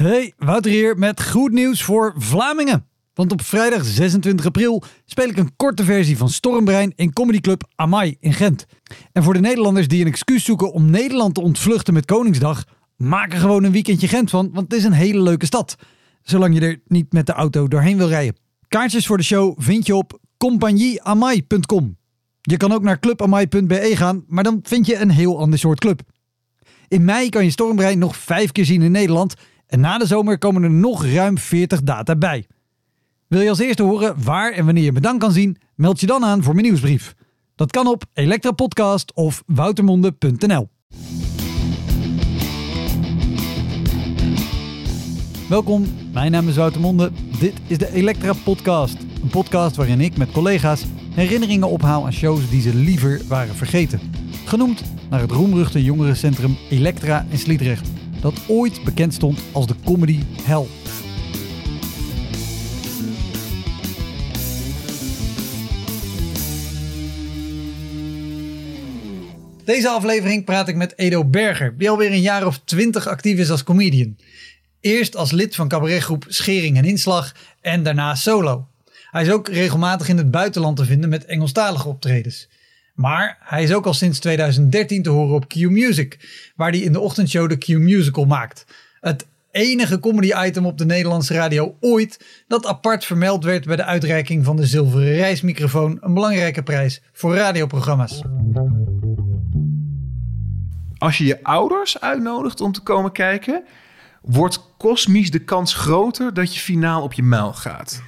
Hey, Wouter hier met goed nieuws voor Vlamingen. Want op vrijdag 26 april speel ik een korte versie van Stormbrein in comedyclub Amai in Gent. En voor de Nederlanders die een excuus zoeken om Nederland te ontvluchten met Koningsdag, maak er gewoon een weekendje Gent van, want het is een hele leuke stad. Zolang je er niet met de auto doorheen wil rijden. Kaartjes voor de show vind je op compagnieamai.com. Je kan ook naar clubamai.be gaan, maar dan vind je een heel ander soort club. In mei kan je Stormbrein nog 5 keer zien in Nederland en na de zomer komen er nog ruim 40 data bij. Wil je als eerste horen waar en wanneer je me dan kan zien? Meld je dan aan voor mijn nieuwsbrief. Dat kan op Elektrapodcast of woutermonde.nl. Welkom, mijn naam is Wouter Monde. Dit is de Elektra Podcast. Een podcast waarin ik met collega's herinneringen ophaal aan shows die ze liever waren vergeten. Genoemd naar het roemruchte jongerencentrum Elektra in Sliedrecht, dat ooit bekend stond als de comedy hell. Deze aflevering praat ik met Edo Berger, die alweer een jaar of 20 actief is als comedian. Eerst als lid van cabaretgroep Schering en Inslag en daarna solo. Hij is ook regelmatig in het buitenland te vinden met Engelstalige optredens. Maar hij is ook al sinds 2013 te horen op Q-Music, waar hij in de ochtendshow de Q-Musical maakt. Het enige comedy-item op de Nederlandse radio ooit dat apart vermeld werd bij de uitreiking van de Zilveren Reismicrofoon, een belangrijke prijs voor radioprogramma's. Als je je ouders uitnodigt om te komen kijken, wordt kosmisch de kans groter dat je finaal op je muil gaat.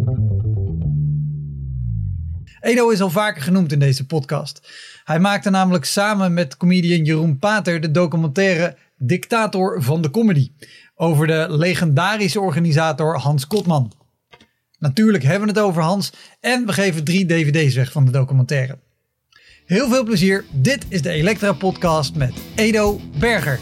Edo is al vaker genoemd in deze podcast. Hij maakte namelijk samen met comedian Jeroen Pater de documentaire Dictator van de Comedy over de legendarische organisator Hans Kotman. Natuurlijk hebben we het over Hans en we geven 3 dvd's weg van de documentaire. Heel veel plezier, dit is de Elektra Podcast met Edo Berger.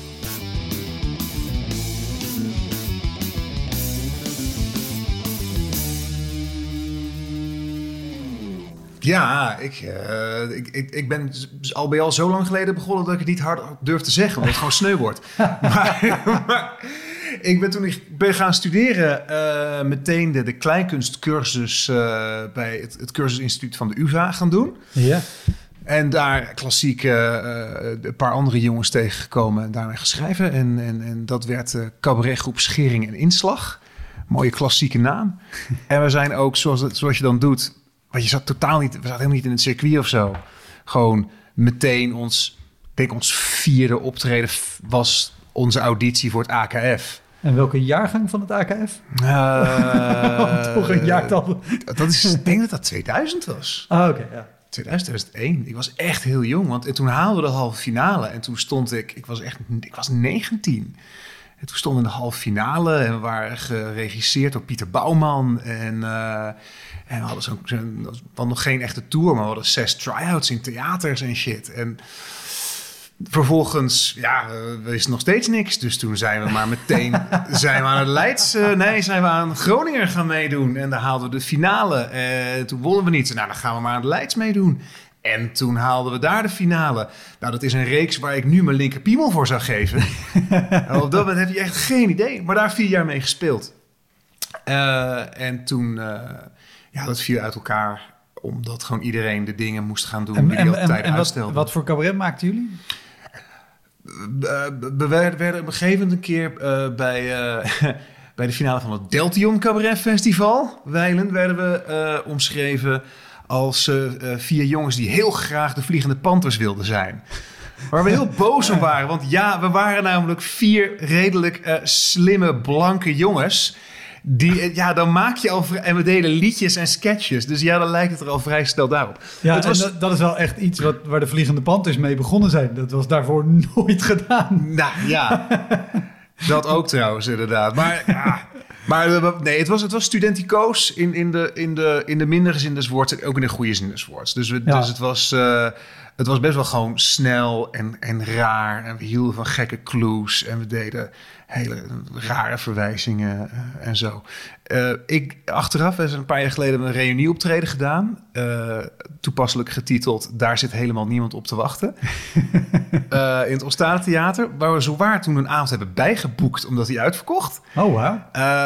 Ja, ik ben al zo lang geleden begonnen dat ik het niet hard durf te zeggen, omdat het gewoon sneu wordt. maar toen ik ben gaan studeren meteen de kleinkunstcursus bij het cursusinstituut van de UvA gaan doen. Ja. En daar klassiek een paar andere jongens tegengekomen en daarmee geschreven. En dat werd cabaretgroep Schering en Inslag. Mooie klassieke naam. En we zijn ook, zoals je dan doet, want we zaten helemaal niet in het circuit of zo. Gewoon meteen ons 4e optreden was onze auditie voor het AKF. En welke jaargang van het AKF? Toch een jaartal. Ik denk dat 2000 was. Ah, oké, ja. 2001. Ik was echt heel jong, want toen haalden we de halve finale. En toen stond ik was 19. En toen stonden we in de halve finale en we waren geregisseerd door Pieter Bouwman. En we hadden nog geen echte tour, maar we hadden 6 try-outs in theaters en shit. En vervolgens, wisten nog steeds niks. Dus toen zijn we maar meteen zijn we aan Groningen gaan meedoen. En daar haalden we de finale. En toen wonnen we niet. Nou, dan gaan we maar aan de Leids meedoen. En toen haalden we daar de finale. Nou, dat is een reeks waar ik nu mijn linkerpiemel voor zou geven. Op dat moment heb je echt geen idee. Maar daar 4 jaar mee gespeeld. En toen, dat viel uit elkaar. Omdat gewoon iedereen de dingen moest gaan doen die altijd uitstelde. Wat voor cabaret maakten jullie? We werden op een gegeven moment een keer bij de finale van het Deltion Cabaret Festival. Wijlen werden we omschreven als 4 jongens die heel graag de Vliegende Panthers wilden zijn. Waar we heel boos om waren. Want we waren namelijk 4 redelijk slimme, blanke jongens. Dan maak je al... En we deden liedjes en sketches. Dus dan lijkt het er al vrij snel daarop. Ja, dat is wel echt iets waar de Vliegende Panthers mee begonnen zijn. Dat was daarvoor nooit gedaan. Nou ja, dat ook trouwens inderdaad. Maar het was studenticoos in de mindere zin des woords en ook in de goede zin des woords. Dus het was het was best wel gewoon snel en raar. En we hielden van gekke clues. En we deden hele rare verwijzingen en zo. Achteraf hebben we een paar jaar geleden een reunieoptreden gedaan. Toepasselijk getiteld Daar zit helemaal niemand op te wachten. In het Ostade Theater. Waar we zowaar toen een avond hebben bijgeboekt. Omdat hij uitverkocht. Oh, wow.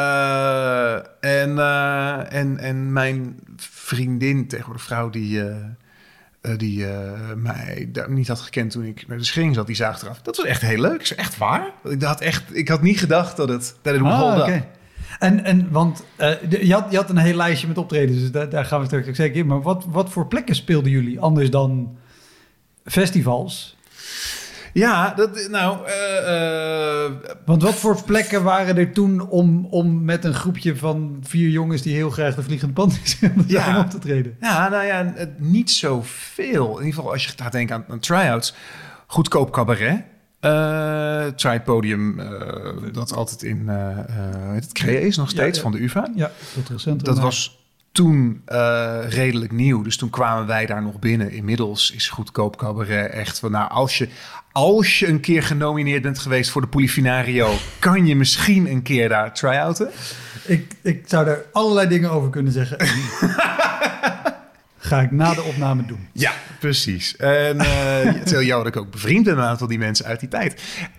En mijn vriendin, tegenwoordig vrouw die mij daar niet had gekend toen ik bij de schering zat, die zag achteraf. Dat was echt heel leuk. Ik zei, echt waar? Ik had niet gedacht dat het begon. Okay. Want je had een heel lijstje met optredens, dus daar gaan we straks ook zeker in. Maar wat voor plekken speelden jullie anders dan festivals? Ja, Want wat voor plekken waren er toen om met een groepje van 4 jongens die heel graag de Vliegende Panthers op te treden? Ja, niet zoveel. In ieder geval als je gaat denken aan try-outs. Goedkoop cabaret. Try-podium dat altijd in het Crea is nog steeds van de UvA. Ja, dat dat was toen redelijk nieuw. Dus toen kwamen wij daar nog binnen. Inmiddels is Goedkoop Cabaret echt van... Nou, als je een keer genomineerd bent geweest voor de Polifinario... kan je misschien een keer daar try-outen. Ik zou daar allerlei dingen over kunnen zeggen. Ga ik na de opname doen. Ja, precies. En het is heel jammer dat ik ook bevriend ben met een aantal die mensen uit die tijd.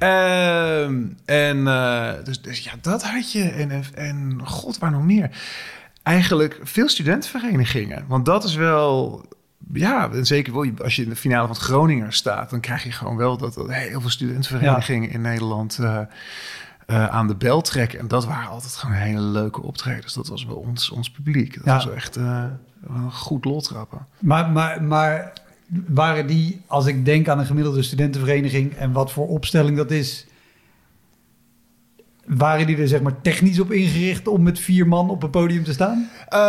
Dus ja, dat had je. En god, waar nog meer? Eigenlijk veel studentenverenigingen. Want dat is wel... Ja, en zeker wel als je in de finale van het Groninger staat... dan krijg je gewoon wel dat heel veel studentenverenigingen in Nederland... aan de bel trekken. En dat waren altijd gewoon hele leuke optredens. Dat was wel ons publiek. Dat was echt een goed lot trappen. Maar waren die, als ik denk aan een gemiddelde studentenvereniging... en wat voor opstelling dat is... waren die er zeg maar technisch op ingericht... om met 4 man op een podium te staan?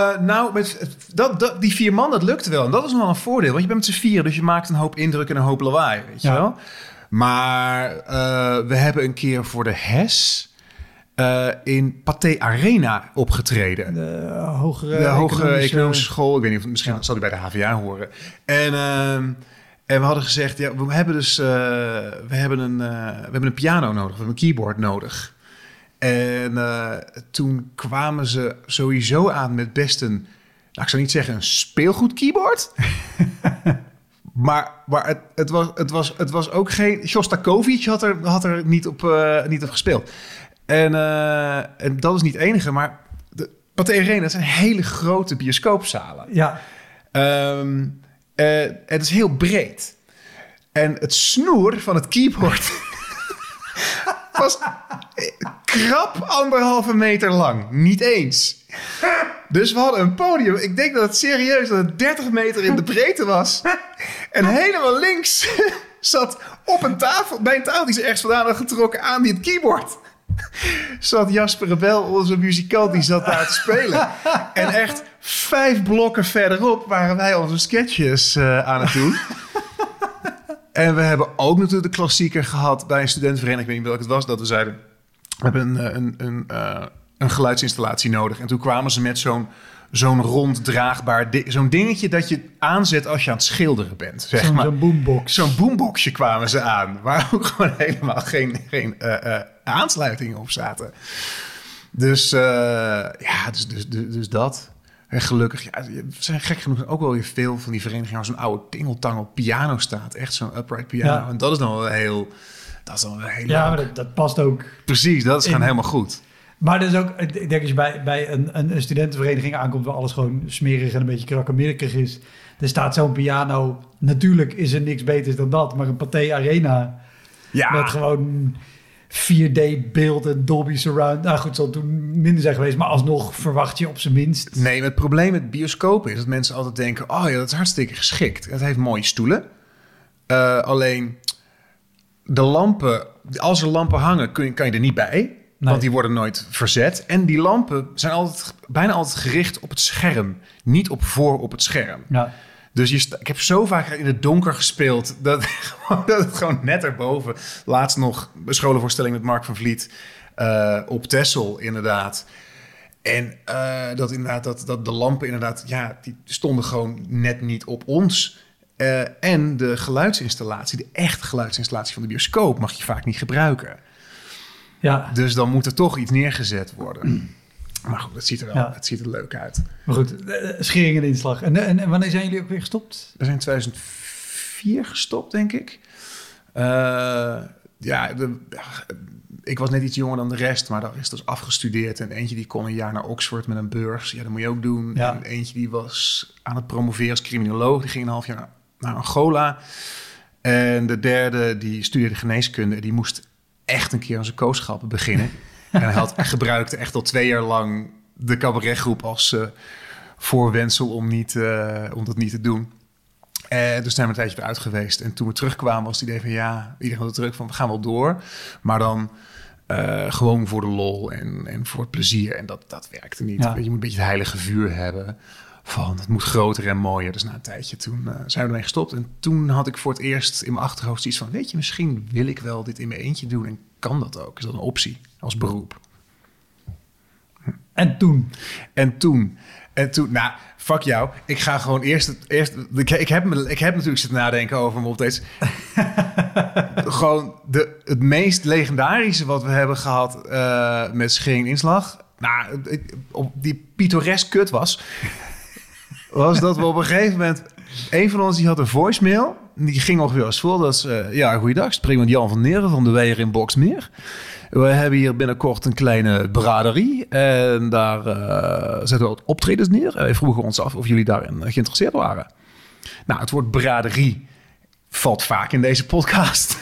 Die 4 man, dat lukte wel. En dat is nog wel een voordeel. Want je bent met z'n 4, dus je maakt een hoop indruk en een hoop lawaai. Weet je wel? Maar we hebben een keer voor de HES... in Pathé Arena opgetreden. De hogere economische school. Ik weet niet of misschien zal die bij de HVA horen. En we hadden gezegd, ja, we hebben een piano nodig, we hebben een keyboard nodig. En toen kwamen ze sowieso aan met best een, ik zou niet zeggen een speelgoed keyboard. Maar het was ook geen... Shostakovich had er niet op gespeeld. En dat is niet het enige, maar de Pathé Arena, dat zijn hele grote bioscoopzalen. Ja. Het is heel breed. En het snoer van het keyboard was krap 1,5 meter lang. Niet eens. Dus we hadden een podium. Ik denk dat het serieus dat het 30 meter in de breedte was. En helemaal links zat op een tafel, bij een tafel die ze ergens vandaan had getrokken aan die het keyboard. Zat Jasper Rebel, onze muzikant, die zat daar te spelen. En echt 5 blokken verderop waren wij onze sketches aan het doen. En we hebben ook natuurlijk de klassieker gehad bij een studentenvereniging. Ik weet niet welke het was, dat we zeiden... We hebben een geluidsinstallatie nodig. En toen kwamen ze met zo'n rond draagbaar... zo'n dingetje dat je aanzet als je aan het schilderen bent. Zeg maar. Zo'n boombox. Zo'n boomboxje kwamen ze aan. Waar ook gewoon helemaal geen aansluitingen op zaten. Dus dat. En gelukkig, ja, er zijn gek genoeg ook wel weer veel van die verenigingen... waar zo'n oude tingeltangel piano staat. Echt zo'n upright piano. Ja. En dat is dan wel heel... Dat is dan wel heel ja, maar dat past ook. Precies, dat is gewoon helemaal goed. Maar dat is ook, ik denk als je bij een studentenvereniging aankomt... waar alles gewoon smerig en een beetje krakkemikkig is... er staat zo'n piano... Natuurlijk is er niks beters dan dat... maar een Pathé Arena... Ja. Met gewoon 4D-beeld en Dolby Surround... Nou goed, het zal toen minder zijn geweest... maar alsnog verwacht je op zijn minst... Nee, het probleem met bioscopen is... dat mensen altijd denken... oh ja, dat is hartstikke geschikt. Het heeft mooie stoelen. Alleen... de lampen, als er lampen hangen, kan je er niet bij. Nee. Want die worden nooit verzet. En die lampen zijn bijna altijd gericht op het scherm. Niet op het scherm. Ja. Dus ik heb zo vaak in het donker gespeeld... dat het gewoon net erboven... Laatst nog een scholenvoorstelling met Mark van Vliet... op Texel inderdaad. En dat de lampen inderdaad... ja, die stonden gewoon net niet op ons... En de geluidsinstallatie, de echte geluidsinstallatie van de bioscoop, mag je vaak niet gebruiken. Ja. Dus dan moet er toch iets neergezet worden. Maar goed, het ziet er leuk uit. Maar goed, schering en inslag. En wanneer zijn jullie ook weer gestopt? We zijn in 2004 gestopt, denk ik. Ik was net iets jonger dan de rest, maar daar is dus afgestudeerd. En eentje die kon een jaar naar Oxford met een beurs. Ja, dat moet je ook doen. Ja. En eentje die was aan het promoveren als criminoloog. Die ging een half jaar naar Angola. En de derde, die studeerde geneeskunde. Die moest echt een keer aan zijn kooschappen beginnen. En hij gebruikte echt al 2 jaar lang de cabaretgroep als voorwendsel om dat niet te doen. Dus zijn we een tijdje eruit geweest. En toen we terugkwamen was het idee van iedereen had het druk van we gaan wel door. Maar dan gewoon voor de lol en voor het plezier. En dat werkte niet. Ja. Je moet een beetje het heilige vuur hebben. Van het moet groter en mooier. Dus na een tijdje toen zijn we ermee gestopt. En toen had ik voor het eerst in mijn achterhoofd iets van weet je, misschien wil ik wel dit in mijn eentje doen. En kan dat ook? Is dat een optie als beroep? En toen? Nou, fuck jou. Ik ga gewoon eerst ik heb natuurlijk zitten nadenken over hem op deze. Gewoon het meest legendarische wat we hebben gehad met schering inslag. Nou, op die pittoresk kut was dat we op een gegeven moment een van ons die had een voicemail. Die ging ongeveer als volgt. Goeiedag, spreek met Jan van Neren van de Weijer in Boxmeer. We hebben hier binnenkort een kleine braderie. En daar zetten we wat optredens neer. Wij vroegen ons af of jullie daarin geïnteresseerd waren. Nou, het woord braderie valt vaak in deze podcast.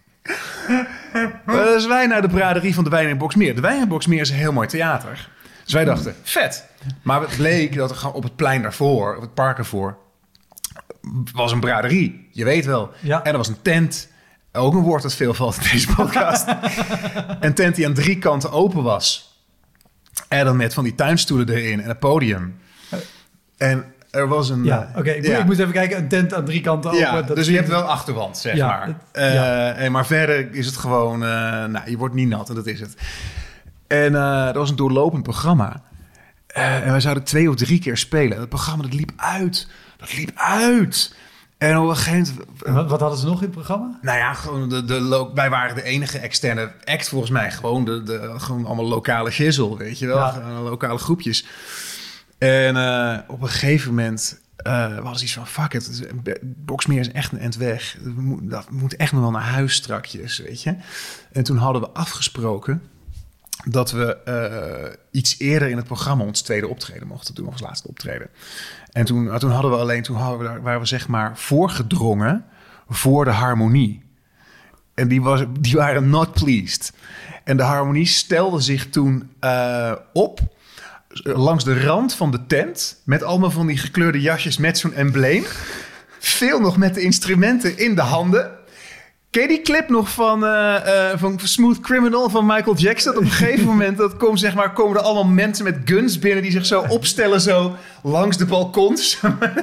Dus wij naar de braderie van de Weijer in Boxmeer. De Weijer in Boxmeer is een heel mooi theater. Dus wij dachten, vet. Maar het bleek dat er gewoon op het plein daarvoor, op het park ervoor, was een braderie. Je weet wel. Ja. En er was een tent. Ook een woord dat veel valt in deze podcast. Een tent die aan 3 kanten open was. En dan met van die tuinstoelen erin en een podium. En er was een... Ja, oké. Ik moest even kijken. Een tent aan 3 kanten open. Ja, dus je hebt wel achterwand, zeg maar. Maar verder is het gewoon... je wordt niet nat en dat is het. En dat was een doorlopend programma. En wij zouden 2 of 3 keer spelen. Dat programma dat liep uit. En op een gegeven moment... Wat hadden ze nog in het programma? Nou ja, gewoon wij waren de enige externe act volgens mij. Gewoon gewoon allemaal lokale gizzel, weet je wel. Ja. Lokale groepjes. En op een gegeven moment was iets van... Fuck it, Boxmeer is echt een end weg. Dat moet echt nog wel naar huis strakjes, weet je. En toen hadden we afgesproken dat we iets eerder in het programma ons tweede optreden mochten doen, of ons laatste optreden. En toen waren we zeg maar voorgedrongen voor de harmonie. En die waren not pleased. En de harmonie stelde zich toen op langs de rand van de tent met allemaal van die gekleurde jasjes met zo'n embleem. Veel nog met de instrumenten in de handen. Ken je die clip nog van Smooth Criminal van Michael Jackson? Op een gegeven moment komen er allemaal mensen met guns binnen die zich zo opstellen zo langs de balkons.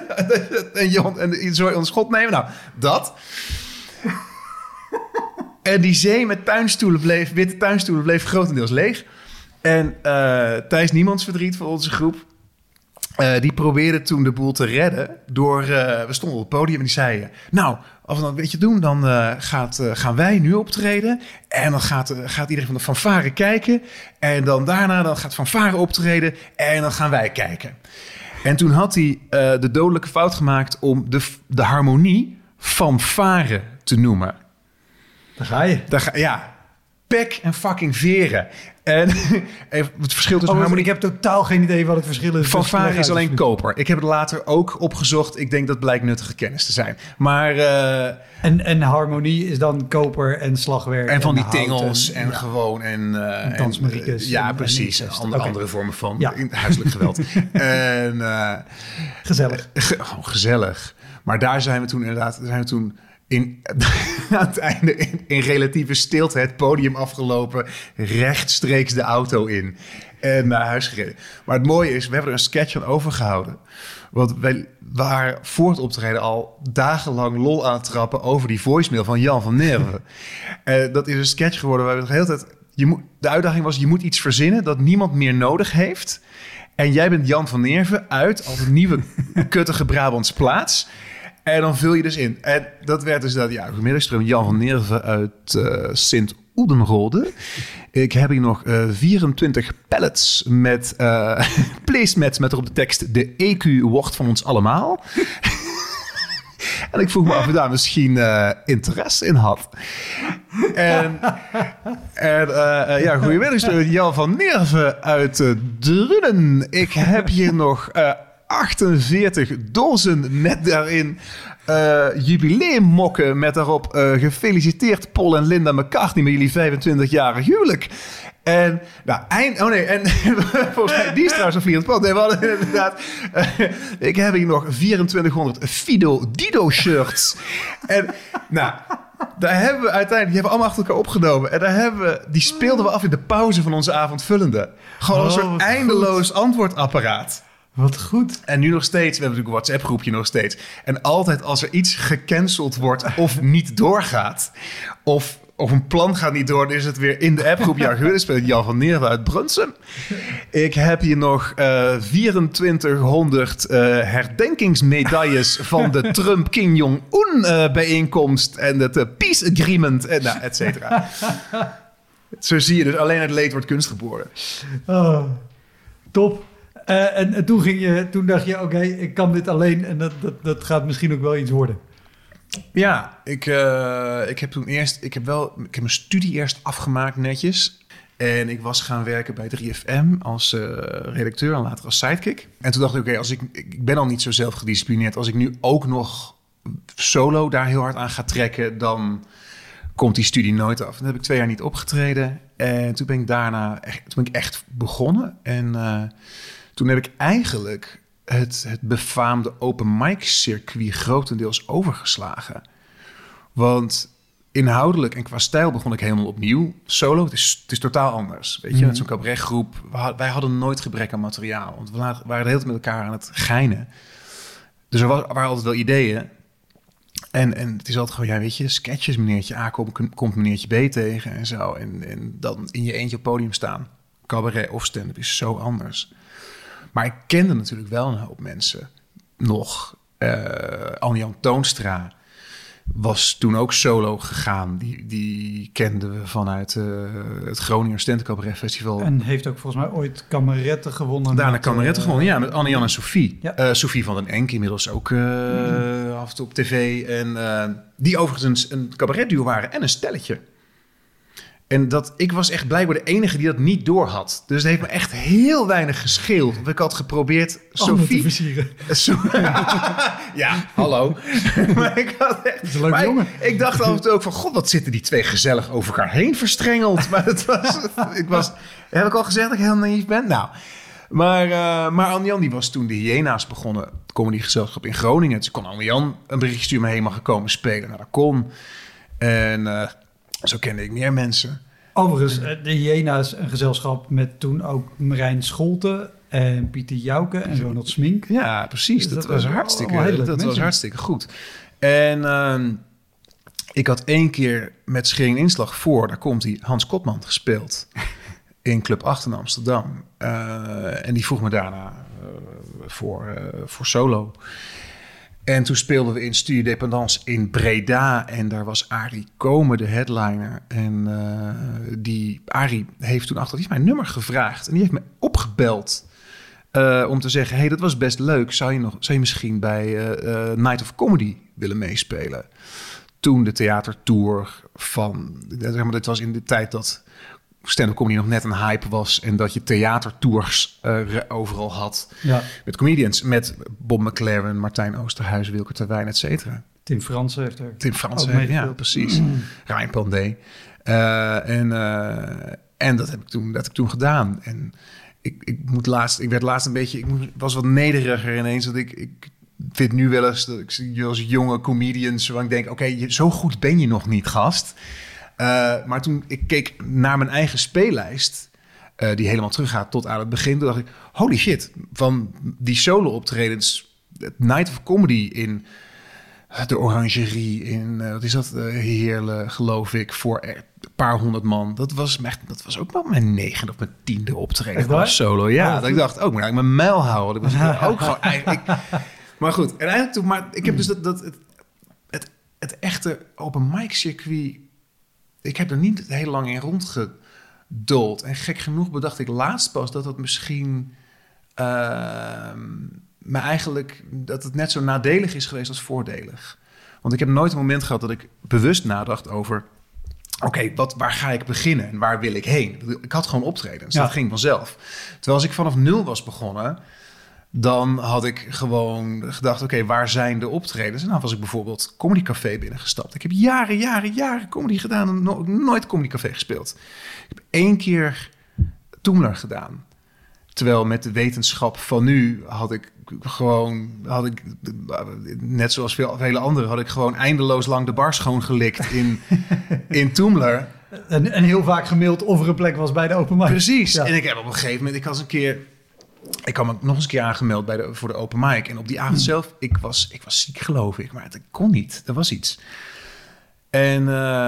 en zo ons schot nemen. Nou, dat. En die zee met witte tuinstoelen bleef grotendeels leeg. En Thijs Niemandsverdriet van onze groep, die probeerde toen de boel te redden door... we stonden op het podium en die zei... Nou, als we dan een beetje doen, dan gaan wij nu optreden. En dan gaat iedereen van de fanfare kijken. En dan daarna gaat fanfare optreden. En dan gaan wij kijken. En toen had hij de dodelijke fout gemaakt om de harmonie fanfare te noemen. Daar ga je. Ja. Pek en fucking veren. En het verschil tussen harmonie... Ik heb totaal geen idee wat het verschil is. Fanfare is alleen koper. Ik heb het later ook opgezocht. Ik denk dat blijkt nuttige kennis te zijn. Maar... En harmonie is dan koper en slagwerk. En van die tingels en gewoon... En dansmariekes. Ja, precies. En andere vormen van huiselijk geweld. En, gezellig. Gewoon gezellig. Maar daar zijn we toen inderdaad... aan het einde in relatieve stilte het podium afgelopen, rechtstreeks de auto in en naar huis gereden. Maar het mooie is, we hebben er een sketch van overgehouden. Want wij waren voor het optreden al dagenlang lol aan het trappen over die voicemail van Jan van Neren. Dat is een sketch geworden waar we de hele tijd... De uitdaging was, je moet iets verzinnen dat niemand meer nodig heeft. En jij bent Jan van Nerven uit als een nieuwe kuttige Brabants plaats. En dan vul je dus in. En dat werd dus dat, goedemiddag, spreek Jan van Nerven uit Sint-Oedenrode. Ik heb hier nog 24 pallets met placemats met erop de tekst: de EQ wordt van ons allemaal. En ik vroeg me af of daar misschien interesse in had. Goedemiddag, spreek Jan van Nerven uit Drunen. Ik heb hier nog 48 dozen met daarin jubileummokken met daarop gefeliciteerd Paul en Linda McCartney met jullie 25-jarig huwelijk. En, volgens mij, die is trouwens een vliegend pad. Nee, we hadden inderdaad, ik heb hier nog 2400 Fido Dido shirts. En, daar hebben we uiteindelijk, die hebben we allemaal achter elkaar opgenomen. En die speelden we af in de pauze van onze avondvullende. Gewoon een soort eindeloos antwoordapparaat. Wat goed. En nu nog steeds, we hebben natuurlijk een WhatsApp-groepje nog steeds. En altijd als er iets gecanceld wordt of niet doorgaat, of een plan gaat niet door, dan is het weer in de appgroep. Ja, speelt Jan van Nerven uit Brunsum. Ik heb hier nog 2400 herdenkingsmedailles van de Trump-Kim Jong-un bijeenkomst en het Peace Agreement, en et cetera. Zo zie je dus, alleen uit leed wordt kunst geboren. Oh, top. En toen dacht je, oké, ik kan dit alleen en dat gaat misschien ook wel iets worden. Ja, ik heb mijn studie eerst afgemaakt netjes. En ik was gaan werken bij 3FM als redacteur en later als sidekick. En toen dacht ik, oké, als ik ben al niet zo zelfgedisciplineerd. Als ik nu ook nog solo daar heel hard aan ga trekken, dan komt die studie nooit af. En dan heb ik 2 jaar niet opgetreden. En toen ben ik daarna echt begonnen. En toen heb ik eigenlijk het befaamde open mic circuit grotendeels overgeslagen. Want inhoudelijk en qua stijl begon ik helemaal opnieuw. Solo, het is totaal anders. Weet je, met zo'n cabaretgroep. Wij hadden nooit gebrek aan materiaal. Want we waren de hele tijd met elkaar aan het geinen. Dus er waren altijd wel ideeën. En het is altijd gewoon, weet je, sketches, meneertje A komt meneertje B tegen en zo. En dan in je eentje op podium staan. Cabaret of stand-up is zo anders. Maar ik kende natuurlijk wel een hoop mensen nog. Anne-Jan Toonstra was toen ook solo gegaan. Die kenden we vanuit het Groninger Stand-up Cabaret Festival. En heeft ook volgens mij ooit kameretten gewonnen. Daarna kameretten gewonnen, ja, met Anne-Jan en Sophie. Ja. Sophie van den Enk, inmiddels ook af en toe op tv. En die overigens een cabaretduo waren en een stelletje. En ik was echt blijkbaar de enige die dat niet door had. Dus het heeft me echt heel weinig gescheeld. Want ik had geprobeerd Sophie te versieren. Ja, hallo. Maar ik had echt... Dat is een leuke jongen. Ik dacht af en toe ook van, god, wat zitten die twee gezellig over elkaar heen verstrengeld. Maar heb ik al gezegd dat ik heel naïef ben? Nou, maar Anne-Jan die was toen de Hyena's begonnen. Het comedygezelschap in Groningen. Dus kon Anne-Jan een berichtje sturen, maar helemaal gekomen spelen. Nou, dat kon. En zo kende ik meer mensen. Overigens, de Hyena's, een gezelschap met toen ook Marijn Scholte en Pieter Jouke en Ronald Smink. Ja, precies. Dus dat was hartstikke goed. En ik had 1 keer met Schering Inslag voor, daar komt hij, Hans Kotman gespeeld in Club 8 in Amsterdam. En die vroeg me daarna voor solo. En toen speelden we in Studio Dependance in Breda. En daar was Arie Komen, de headliner. En Arie heeft toen die heeft mijn nummer gevraagd. En die heeft me opgebeld om te zeggen, hey, dat was best leuk. Zou je misschien bij Night of Comedy willen meespelen? Toen de theatertour van... Zeg maar, dit was in de tijd dat stand-up comedy nog net een hype was en dat je theatertours overal had. Ja. Met comedians, met Bob McLaren, Martijn Oosterhuis, Wilke Terwijn, et cetera. Tim Fransen heeft er Tim Fransen, ja, precies. Ryan Pandey. En dat heb ik toen gedaan. En ik werd laatst een beetje... Ik was wat nederiger ineens. Dat ik vind nu wel eens dat ik zie als jonge comedians, waar ik denk, oké, zo goed ben je nog niet, gast. Maar toen ik keek naar mijn eigen speellijst, die helemaal teruggaat tot aan het begin, toen dacht ik, holy shit, van die solo-optredens, Night of Comedy in de Orangerie, in, wat is dat, Heerlen, geloof ik, voor een paar honderd man. Dat was ook wel mijn 9e of mijn 10e optreden als solo. Ja, dat ik dacht, ook moet ik mijn mijl houden. Dat was ook gewoon eigenlijk... Maar goed, uiteindelijk toen... Maar ik heb dus het echte open mic circuit... Ik heb er niet heel lang in rondgedold. En gek genoeg bedacht ik laatst pas dat het misschien... maar eigenlijk dat het net zo nadelig is geweest als voordelig. Want ik heb nooit een moment gehad dat ik bewust nadacht over... Oké, waar ga ik beginnen en waar wil ik heen? Ik had gewoon optredens, dat ging vanzelf. Terwijl als ik vanaf 0 was begonnen... dan had ik gewoon gedacht... oké, waar zijn de optredens? En dan was ik bijvoorbeeld Comedy Café binnengestapt. Ik heb jaren comedy gedaan... en nooit Comedy Café gespeeld. Ik heb 1 keer Toemler gedaan... Terwijl met de wetenschap van nu had ik, net zoals vele anderen, had ik gewoon eindeloos lang de bar schoongelikt in Toemler. En heel vaak gemaild of er een plek was bij de open mic. Precies. Ja. En ik heb op een gegeven moment, ik had me nog eens een keer aangemeld voor de open mic. En op die avond zelf, ik was ziek geloof ik, maar het kon niet. Er was iets. En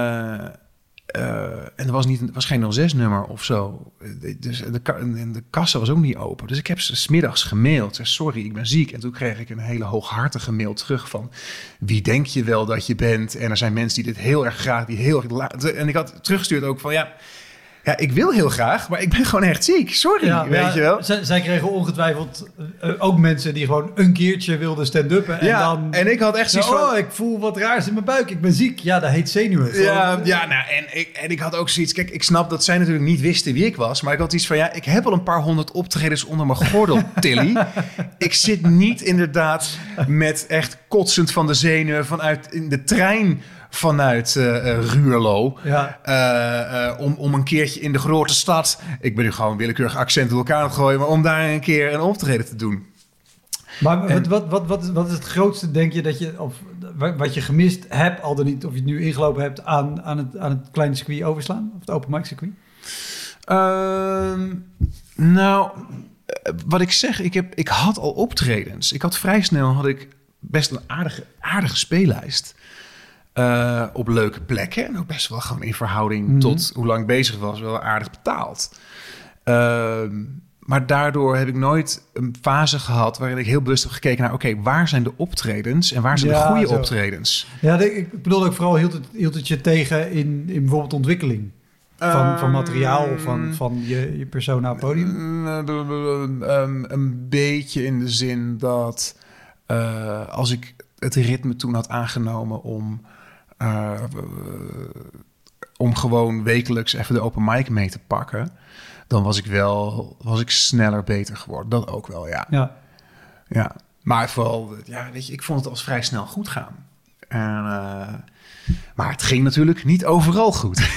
er was geen 06-nummer of zo. Dus de kassa was ook niet open. Dus ik heb ze 's middags gemaild. Zei, sorry, ik ben ziek. En toen kreeg ik een hele hooghartige mail terug van... wie denk je wel dat je bent? En er zijn mensen die dit heel erg graag... En ik had teruggestuurd ook van... Ja, ik wil heel graag, maar ik ben gewoon echt ziek. Sorry, weet je wel. Zij kregen ongetwijfeld ook mensen die gewoon een keertje wilden stand-uppen. En ik had echt zoiets van... ik voel wat raars in mijn buik. Ik ben ziek. Ja, dat heet zenuwen. En ik had ook zoiets... Kijk, ik snap dat zij natuurlijk niet wisten wie ik was. Maar ik had iets van... ik heb al een paar 100 optredens onder mijn gordel, Tilly. Ik zit niet inderdaad met echt kotsend van de zenuwen... vanuit in de trein... vanuit Ruurlo. Ja. Om een keertje in de grote stad... ik ben nu gewoon willekeurig accent door elkaar aan het gooien... maar om daar een keer een optreden te doen. Maar wat is het grootste, denk je, dat je... of wat je gemist hebt, al dan niet... of je het nu ingelopen hebt aan het kleine circuit overslaan? Of het open mic circuit? Wat ik zeg... Ik had al optredens. Ik had vrij snel best een aardige speellijst... op leuke plekken. En ook best wel gewoon in verhouding tot hoe lang ik bezig was... wel aardig betaald. Maar daardoor heb ik nooit een fase gehad... waarin ik heel bewust heb gekeken naar... oké, waar zijn de optredens en waar zijn de goede optredens? Ja, ik bedoel ook vooral... hield het je tegen in bijvoorbeeld ontwikkeling? Van materiaal of van je persona op podium? Een beetje in de zin dat... als ik het ritme toen had aangenomen om gewoon wekelijks even de open mic mee te pakken... dan was ik sneller beter geworden. Dat ook wel, ja. Maar vooral, weet je, ik vond het als vrij snel goed gaan. Maar het ging natuurlijk niet overal goed.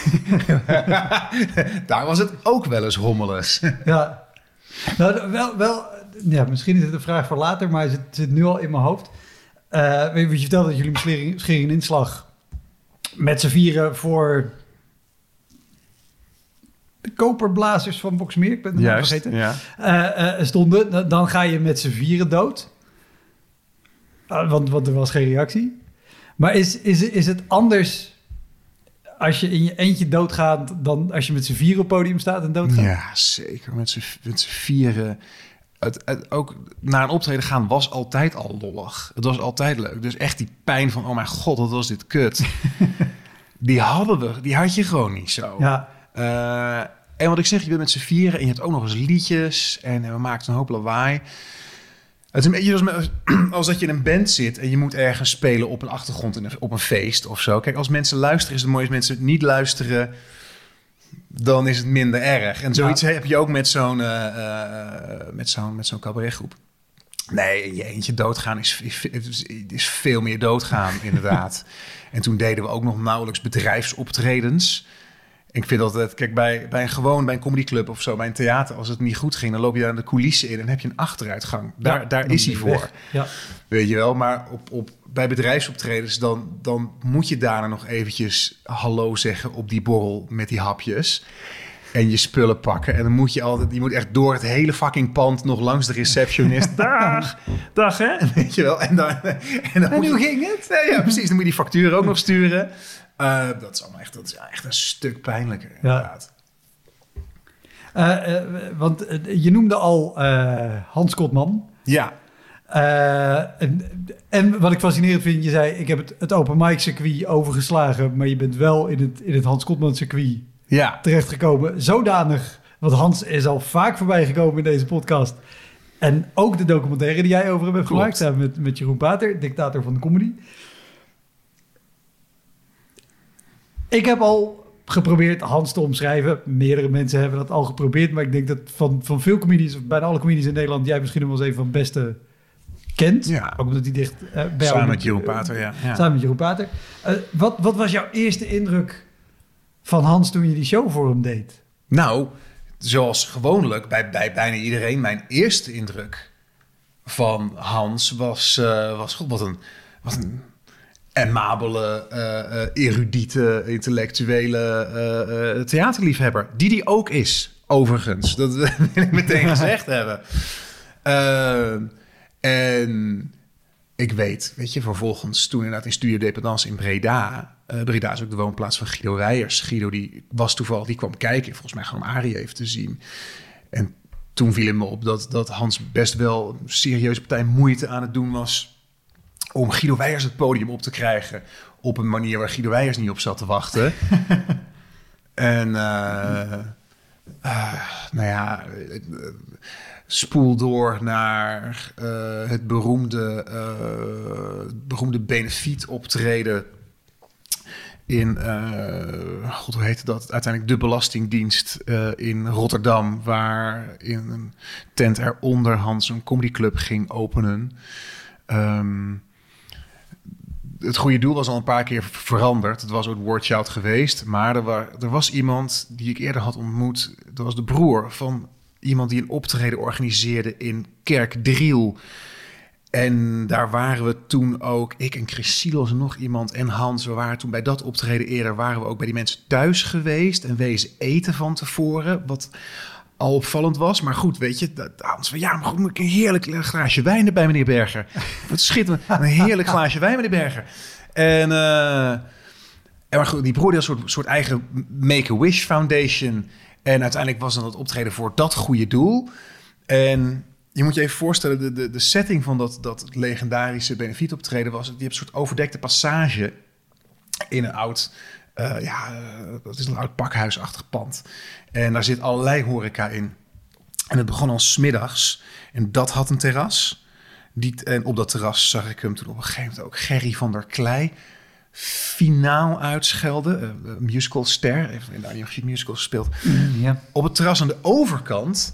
Daar was het ook wel eens hommeles. Ja, nou, wel, misschien is het een vraag voor later... maar het zit nu al in mijn hoofd... je vertelde dat jullie Schering en Inslag met z'n vieren voor de koperblazers van Boxmeer, ik ben het naam vergeten, stonden. Dan ga je met z'n vieren dood. Want er was geen reactie. Maar is het anders als je in je eentje doodgaat dan als je met z'n vieren op podium staat en doodgaat? Ja, zeker. Met z'n vieren... ook naar een optreden gaan was altijd al lollig. Het was altijd leuk. Dus echt die pijn van... oh mijn god, wat was dit kut. Die had je gewoon niet zo. Ja. En wat ik zeg, je bent met z'n vieren... en je hebt ook nog eens liedjes... en we maakten een hoop lawaai. Het is een beetje als dat je in een band zit... en je moet ergens spelen op een achtergrond... op een feest of zo. Kijk, als mensen luisteren is het mooi. Als mensen niet luisteren... dan is het minder erg. En zoiets heb je ook met zo'n cabaretgroep. Nee, in je eentje doodgaan is veel meer doodgaan, inderdaad. En toen deden we ook nog nauwelijks bedrijfsoptredens. Ik vind altijd, kijk, bij een comedyclub of zo, bij een theater, als het niet goed ging, dan loop je daar de coulissen in en heb je een achteruitgang. Daar is hij voor. Ja. Weet je wel, maar bij bedrijfsoptredens, dan moet je daarna nog eventjes hallo zeggen op die borrel met die hapjes. En je spullen pakken. En dan moet je moet echt door het hele fucking pand nog langs de receptionist. Dag hè? Weet je wel. En hoe ging het? Ja, precies. Dan moet je die factuur ook nog sturen. Dat is allemaal echt een stuk pijnlijker, inderdaad. Want je noemde al Hans Kotman. Ja. En wat ik fascinerend vind, je zei, ik heb het open mic circuit overgeslagen, maar je bent wel in het Hans Kotman circuit terechtgekomen. Zodanig, want Hans is al vaak voorbij gekomen in deze podcast. En ook de documentaire die jij over hem hebt gemaakt, samen met Jeroen Pater, dictator van de comedy. Ik heb al geprobeerd Hans te omschrijven. Meerdere mensen hebben dat al geprobeerd, maar ik denk dat van veel comedians, of bijna alle comedians in Nederland, jij misschien nog wel eens een van de beste kent. Ja. Ook omdat hij dicht bij samen met Jeroen Pater, ja. Samen met Jeroen Pater. Wat was jouw eerste indruk van Hans toen je die show voor hem deed? Nou, zoals gewoonlijk bij bijna iedereen, mijn eerste indruk van Hans was God, wat een amabele, erudite, intellectuele theaterliefhebber. Die ook is, overigens. Dat wil ik meteen gezegd hebben. En ik weet je, vervolgens toen inderdaad in Studio Dependance in Breda. Breda is ook de woonplaats van Guido Weijers. Guido die kwam kijken, volgens mij gewoon om Arie even te zien. En toen viel het me op dat Hans best wel een serieuze partij moeite aan het doen was om Guido Weijers het podium op te krijgen op een manier waar Guido Weijers niet op zat te wachten. En spoel door naar het beroemde benefietoptreden in, hoe heette dat? Uiteindelijk de Belastingdienst in Rotterdam, waar in een tent eronder Hans een comedyclub ging openen. Het goede doel was al een paar keer veranderd. Het was ook Wordchild geweest. Maar er was iemand die ik eerder had ontmoet. Dat was de broer van iemand die een optreden organiseerde in Kerkdriel. En daar waren we toen ook, ik en Chris Silos en nog iemand en Hans. We waren toen bij dat optreden eerder, waren we ook bij die mensen thuis geweest en wezen eten van tevoren. Wat al opvallend was. Maar goed, weet je, Hans van, ja, maar goed, moet ik een heerlijk glaasje wijn erbij, meneer Berger. Wat schitterend, een heerlijk glaasje wijn, meneer Berger. En maar goed, die broer had een soort eigen Make-A-Wish Foundation. En uiteindelijk was dan het optreden voor dat goede doel. En je moet je even voorstellen, de setting van dat legendarische benefietoptreden was, je hebt een soort overdekte passage in een oud, dat is een oud pakhuisachtig pand. En daar zit allerlei horeca in. En het begon al 's middags. En dat had een terras. En op dat terras zag ik hem toen op een gegeven moment ook Gerry van der Klei finaal uitschelden. Musicalster. Heeft in de musicals gespeeld. Ja. Op het terras aan de overkant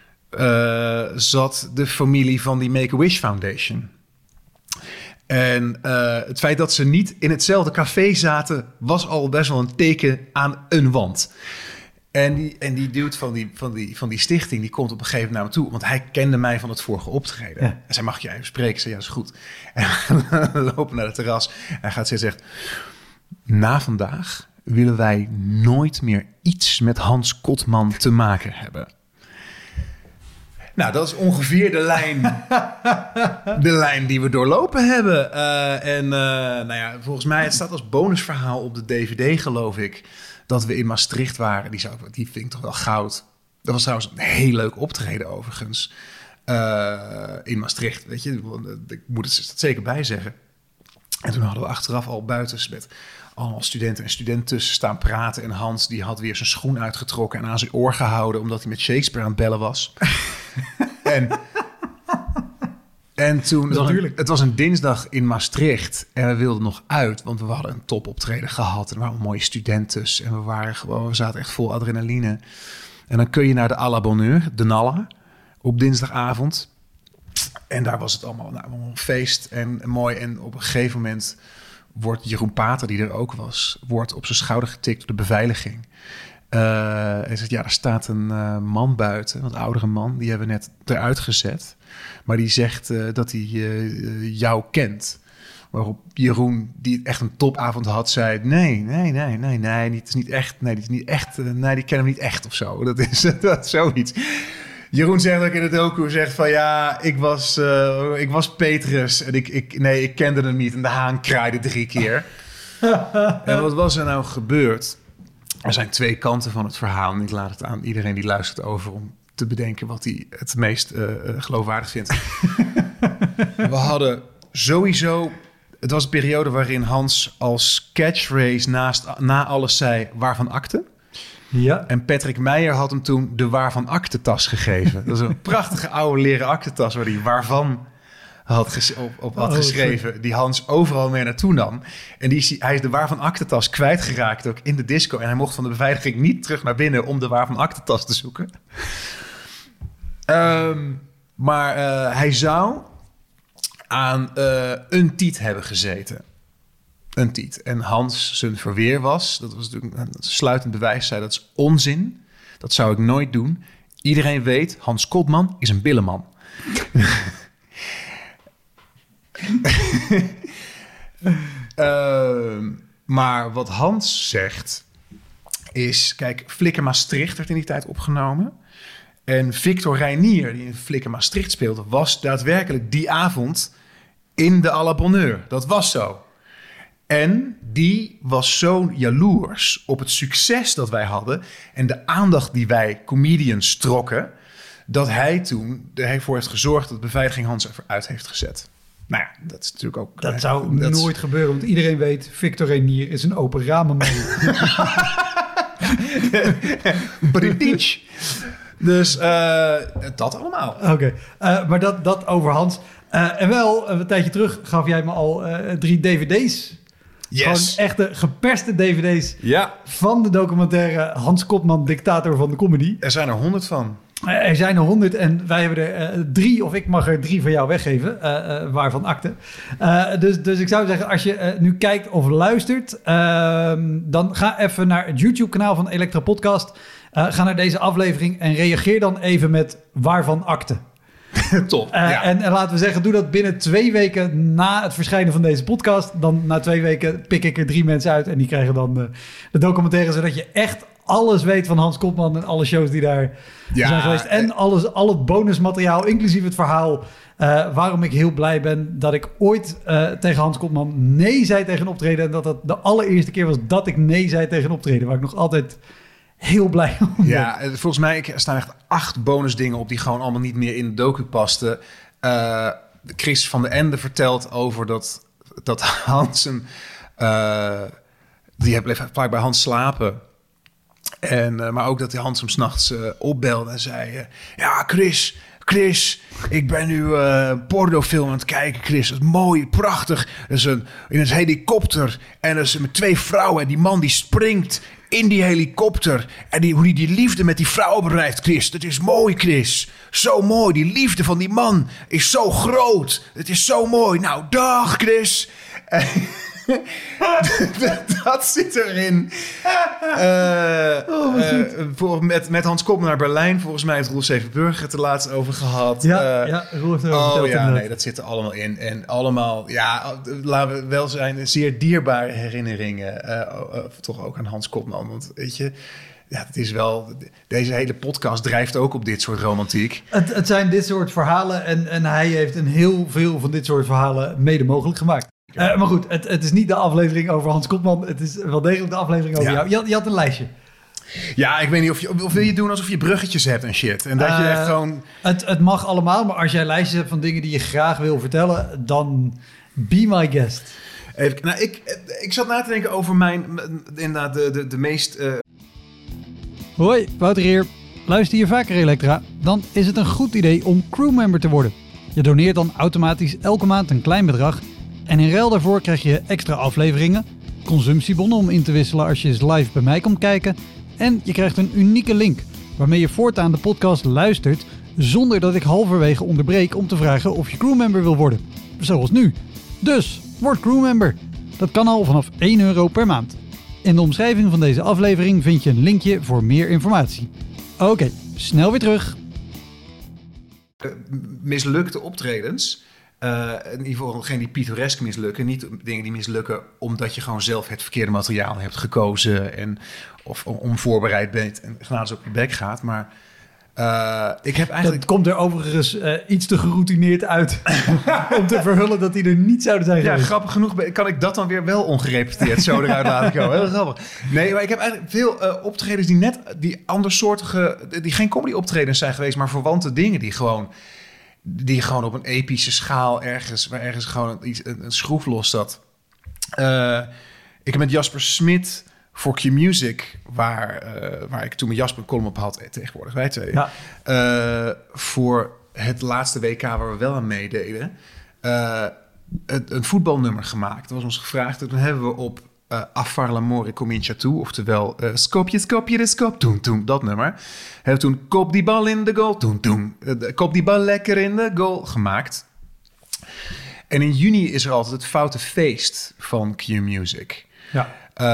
zat de familie van die Make-A-Wish Foundation. En het feit dat ze niet in hetzelfde café zaten was al best wel een teken aan een wand. En die dude van die stichting, die komt op een gegeven moment naar me toe, want hij kende mij van het vorige optreden. Ja. En zei, mag je even spreken? Ik zei, ja, dat is goed. En we lopen naar het terras. En hij gaat zegt, na vandaag willen wij nooit meer iets met Hans Kotman te maken hebben. Nou, dat is ongeveer de lijn die we doorlopen hebben. Volgens mij, het staat als bonusverhaal op de DVD, geloof ik, dat we in Maastricht waren. Die vind ik toch wel goud. Dat was trouwens een heel leuk optreden overigens. In Maastricht, weet je. Ik moet het er zeker bij zeggen. En toen hadden we achteraf al buiten met allemaal studenten en studenten staan praten. En Hans die had weer zijn schoen uitgetrokken en aan zijn oor gehouden, omdat hij met Shakespeare aan het bellen was. En toen, het was een dinsdag in Maastricht en we wilden nog uit, want we hadden een topoptreden gehad en er waren mooie studenten en we zaten echt vol adrenaline. En dan kun je naar de à la Bonheur, de Nalla, op dinsdagavond. En daar was het allemaal een feest en mooi. En op een gegeven moment wordt Jeroen Pater, die er ook was, wordt op zijn schouder getikt door de beveiliging. Hij zegt, ja, er staat een man buiten, een wat oudere man. Die hebben we net eruit gezet. Maar die zegt dat hij jou kent. Waarop Jeroen, die echt een topavond had, zei, nee, het is niet echt. Nee, die is niet echt. Nee, die kennen hem niet echt of zo. Dat is zoiets. Jeroen zegt ook in het docu, zegt van ja, ik was Petrus en ik kende hem niet. En de haan kraaide 3 keer. En wat was er nou gebeurd? Er zijn 2 kanten van het verhaal. En ik laat het aan iedereen die luistert over om te bedenken wat hij het meest geloofwaardig vindt. We hadden sowieso... Het was een periode waarin Hans als catchphrase na alles zei... waarvan akte? Ja. En Patrick Meijer had hem toen de waarvan akte tas gegeven. Dat is een prachtige oude leren aktentas waar hij waarvan op had geschreven. Die Hans overal mee naartoe nam. En hij is de waarvan aktentas kwijtgeraakt ook in de disco. En hij mocht van de beveiliging niet terug naar binnen om de waarvan aktentas te zoeken. Maar hij zou aan een tiet hebben gezeten. Een tiet. En Hans zijn verweer was... dat was natuurlijk een sluitend bewijs... zei dat is onzin. Dat zou ik nooit doen. Iedereen weet... Hans Kotman is een billeman. Maar wat Hans zegt... is... Kijk, Flikker Maastricht werd in die tijd opgenomen... En Victor Reinier, die in Flikker Maastricht speelde... was daadwerkelijk die avond in de à la bonheur. Dat was zo. En die was zo jaloers op het succes dat wij hadden... en de aandacht die wij comedians trokken... dat hij toen ervoor heeft gezorgd... dat de beveiliging Hans eruit heeft gezet. Nou ja, dat is natuurlijk ook... Dat zou nooit gebeuren, want iedereen weet... Victor Reinier is een open ramenman. British. Dus dat allemaal. Oké, maar dat over Hans. En wel, een tijdje terug gaf jij me al 3 dvd's. Yes. Gewoon echte geperste dvd's Ja. Van de documentaire Hans Kotman, dictator van de comedy. Er zijn er 100 van. Er zijn er 100 en wij hebben er 3, of ik mag er 3 van jou weggeven, waarvan akte. Dus ik zou zeggen, als je nu kijkt of luistert, dan ga even naar het YouTube-kanaal van Elektra Podcast. Ga naar deze aflevering en reageer dan even met waarvan akte. Top. Ja. En laten we zeggen, doe dat binnen 2 weken na het verschijnen van deze podcast. Dan na 2 weken pik ik er 3 mensen uit en die krijgen dan de documentaire, zodat je echt alles weet van Hans Kotman en alle shows die daar zijn geweest. En al het bonusmateriaal, inclusief het verhaal. Waarom ik heel blij ben dat ik ooit tegen Hans Kotman nee zei tegen een optreden. En dat het de allereerste keer was dat ik nee zei tegen een optreden. Waar ik nog altijd heel blij om ben. Ja, volgens mij staan echt 8 bonusdingen op die gewoon allemaal niet meer in de docu pasten. Chris van den Ende vertelt over dat Hans die bleef vaak bij Hans slapen. Maar ook dat hij Hans hem 's nachts opbelde en zei... ja, Chris, ik ben nu een pornofilm aan het kijken, Chris. Dat is mooi, prachtig. Dat is in een helikopter. En dat is met 2 vrouwen. En die man die springt in die helikopter. En hoe die liefde met die vrouw bedrijft, Chris. Dat is mooi, Chris. Zo mooi. Die liefde van die man is zo groot. Het is zo mooi. Nou, dag, Chris. Dat zit erin. Met Hans Kotman naar Berlijn. Volgens mij heeft Roel Stevenburg het er laatst over gehad. Ja, Roel heeft erover verteld. Ja, nee, dat zit er allemaal in. En allemaal, ja, laten we wel zijn, zeer dierbare herinneringen. Toch ook aan Hans Kotman. Want weet je, ja, het is wel... Deze hele podcast drijft ook op dit soort romantiek. Het zijn dit soort verhalen en hij heeft een heel veel van dit soort verhalen mede mogelijk gemaakt. Maar goed, het is niet de aflevering over Hans Kotman. Het is wel degelijk de aflevering over jou. Je had een lijstje. Ja, ik weet niet of wil je doen alsof je bruggetjes hebt en shit. En dat je echt gewoon... Het mag allemaal, maar als jij lijstjes hebt van dingen die je graag wil vertellen, dan be my guest. Even, nou, ik zat na te denken over inderdaad de meest... Hoi, Wouter hier. Luister je vaker Elektra? Dan is het een goed idee om crewmember te worden. Je doneert dan automatisch elke maand een klein bedrag. En in ruil daarvoor krijg je extra afleveringen, consumptiebonnen om in te wisselen als je eens live bij mij komt kijken. En je krijgt een unieke link waarmee je voortaan de podcast luistert zonder dat ik halverwege onderbreek om te vragen of je crewmember wil worden. Zoals nu. Dus, word crewmember. Dat kan al vanaf €1 per maand. In de omschrijving van deze aflevering vind je een linkje voor meer informatie. Oké, snel weer terug. Mislukte optredens... in ieder geval geen die pittoresk mislukken. Niet dingen die mislukken omdat je gewoon zelf het verkeerde materiaal hebt gekozen. Of onvoorbereid bent en genadig op je bek gaat. Maar ik heb eigenlijk... Dat komt er overigens iets te geroutineerd uit om te verhullen dat die er niet zouden zijn geweest. Ja, grappig genoeg kan ik dat dan weer wel ongerepeteerd zo eruit laten komen. Heel grappig. Nee, maar ik heb eigenlijk veel optredens die andersoortige... die geen comedy optredens zijn geweest, maar verwante dingen die gewoon... die gewoon op een epische schaal waar ergens gewoon een schroef los zat. Ik heb met Jasper Smit voor Q-Music, waar ik toen met Jasper een column op had, tegenwoordig wij twee. Ja. Voor het laatste WK waar we wel aan meededen, een voetbalnummer gemaakt. Dat was ons gevraagd. Toen hebben we op Affar l'amore comincia tu, oftewel Skopje, Skopje, de Skop, toen, toen, dat nummer. Hebben we toen Kop die bal in de goal, toen, toen. Kop die bal lekker in de goal gemaakt. En in juni is er altijd het Foute Feest van Q-Music. Ja.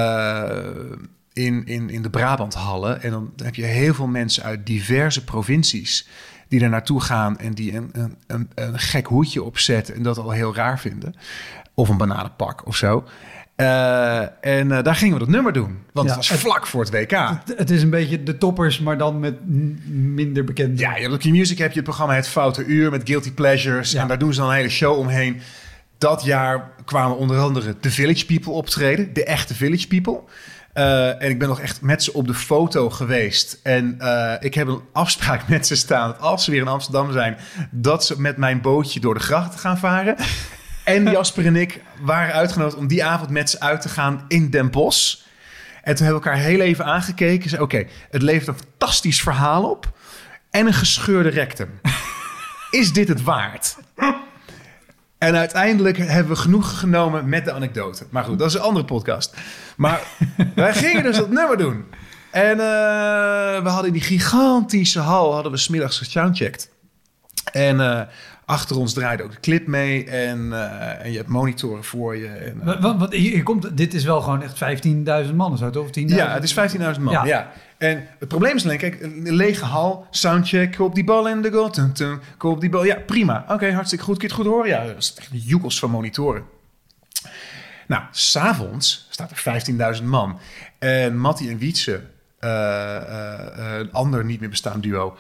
In de Brabanthallen. En dan heb je heel veel mensen uit diverse provincies die daar naartoe gaan en die een gek hoedje opzetten en dat al heel raar vinden. Of een bananenpak of zo. En daar gingen we dat nummer doen. Want het was vlak voor het WK. Het is een beetje de toppers, maar dan met minder bekende. Ja, op Q-Music heb je het programma Het Foute Uur met Guilty Pleasures. Ja. En daar doen ze dan een hele show omheen. Dat jaar kwamen onder andere de Village People optreden. De echte Village People. En ik ben nog echt met ze op de foto geweest. En ik heb een afspraak met ze staan. Dat als ze weer in Amsterdam zijn, dat ze met mijn bootje door de grachten gaan varen. En Jasper en ik waren uitgenodigd om die avond met ze uit te gaan in Den Bosch. En toen hebben we elkaar heel even aangekeken. Zei, oké, het levert een fantastisch verhaal op. En een gescheurde rectum. Is dit het waard? En uiteindelijk hebben we genoeg genomen met de anekdote. Maar goed, dat is een andere podcast. Maar wij gingen dus dat nummer doen. En we hadden in die gigantische hal, hadden we 's middags gesoundcheckt. En achter ons draaide ook de clip mee. En je hebt monitoren voor je. En, want hier komt, dit is wel gewoon echt 15.000 man, zo toch? 10.000? Ja, het is 15.000 man, ja. En het probleem is alleen, kijk, een lege hal, soundcheck, op die bal in de goal, op die bal. Ja, prima. Oké, hartstikke goed. Kun je het goed horen? Ja, dat is echt joekels van monitoren. Nou, 's avonds staat er 15.000 man. En Mattie en Wietse, een ander niet meer bestaand duo,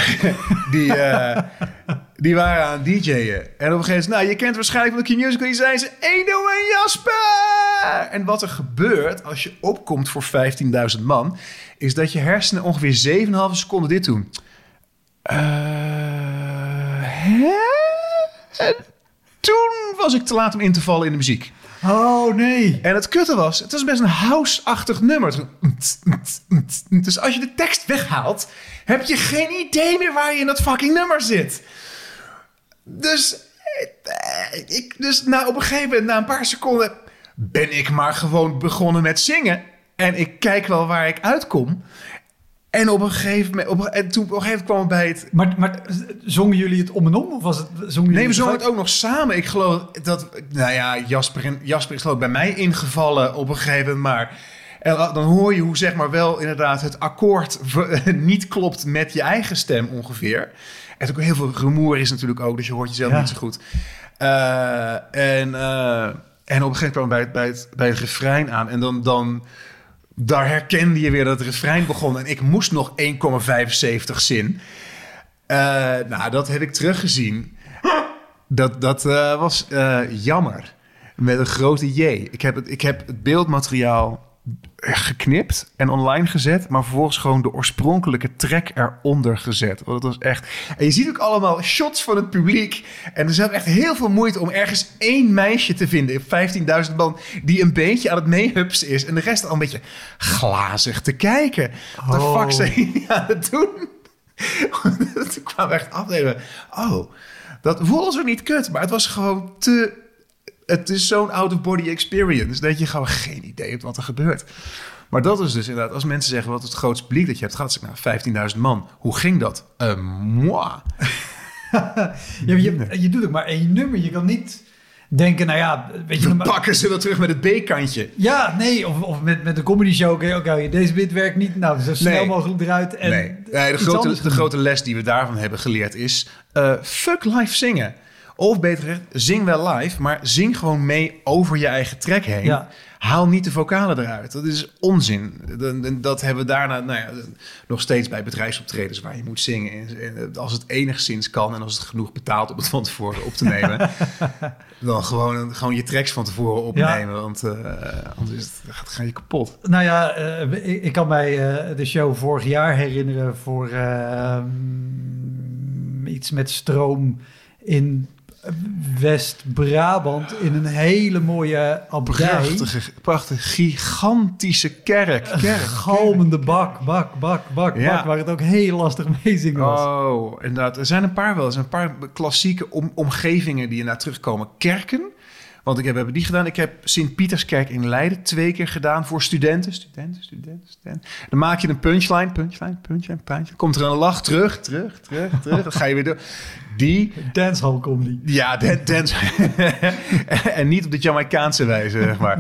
die waren aan het DJ'en. En op een gegeven moment, nou, je kent waarschijnlijk van de Q-Musical, die zei ze, Edo en Jasper! En wat er gebeurt als je opkomt voor 15.000 man, is dat je hersenen ongeveer 7,5 seconden dit doen. Hè? En toen was ik te laat om in te vallen in de muziek. Oh, nee. En het kutte was, het was best een house-achtig nummer. Dus als je de tekst weghaalt, heb je geen idee meer waar je in dat fucking nummer zit. Dus op een gegeven moment, na een paar seconden, ben ik maar gewoon begonnen met zingen. En ik kijk wel waar ik uitkom. En op een gegeven moment kwam het bij het... Maar zongen jullie het om en om? Of was het, nee, we zongen het ook nog samen. Ik geloof dat... Nou ja, Jasper is geloof ik bij mij ingevallen op een gegeven moment. Maar dan hoor je hoe zeg maar wel inderdaad het akkoord niet klopt met je eigen stem ongeveer. En ook heel veel rumoer is natuurlijk ook. Dus je hoort jezelf niet zo goed. En op een gegeven moment kwam bij het refrein aan. En dan daar herkende je weer dat het refrein begon. En ik moest nog 1,75 zin. Nou, dat heb ik teruggezien. Dat was jammer. Met een grote J. Ik heb het beeldmateriaal geknipt en online gezet, maar vervolgens gewoon de oorspronkelijke track eronder gezet. Want het was echt... En je ziet ook allemaal shots van het publiek. En er is echt heel veel moeite om ergens één meisje te vinden, 15.000 man, die een beetje aan het meehupsen is. En de rest al een beetje glazig te kijken. Wat de fuck zijn jullie aan het doen? Toen kwamen we echt afnemen. Oh, dat voelde zo niet kut, maar het was gewoon te... Het is zo'n out-of-body experience dat je gewoon geen idee hebt wat er gebeurt. Maar dat is dus inderdaad, als mensen zeggen wat het grootste publiek dat je hebt gehad, zeg nou 15.000 man. Hoe ging dat? Moi. Je doet ook maar één nummer. Je kan niet denken, nou ja, weet je, we pakken ze wel terug met het B-kantje. Ja, nee, of met de comedy show. Oké, deze bit werkt niet. Nou, zo snel mogelijk eruit. En de grote les die we daarvan hebben geleerd is fuck live zingen. Of beter gezegd, zing wel live, maar zing gewoon mee over je eigen track heen. Ja. Haal niet de vocalen eruit. Dat is onzin. Dat hebben we daarna nog steeds bij bedrijfsoptredens waar je moet zingen. En als het enigszins kan en als het genoeg betaalt om het van tevoren op te nemen, dan gewoon je tracks van tevoren opnemen. Ja. Want anders ga je kapot. Nou ja, ik kan mij de show vorig jaar herinneren voor... iets met stroom in West-Brabant in een hele mooie abdij. Prachtige, gigantische kerk. Galmende bak, waar het ook heel lastig meezingen was. Oh, inderdaad. Er zijn een paar wel. Er zijn een paar klassieke omgevingen die naar terugkomen. Kerken. Want we hebben die gedaan. Ik heb Sint-Pieterskerk in Leiden 2 keer gedaan voor studenten. Dan maak je een punchline. Komt er een lach terug. Dan ga je weer door. Die... Dancehall comedy. Ja, dance. En niet op de Jamaicaanse wijze, zeg maar.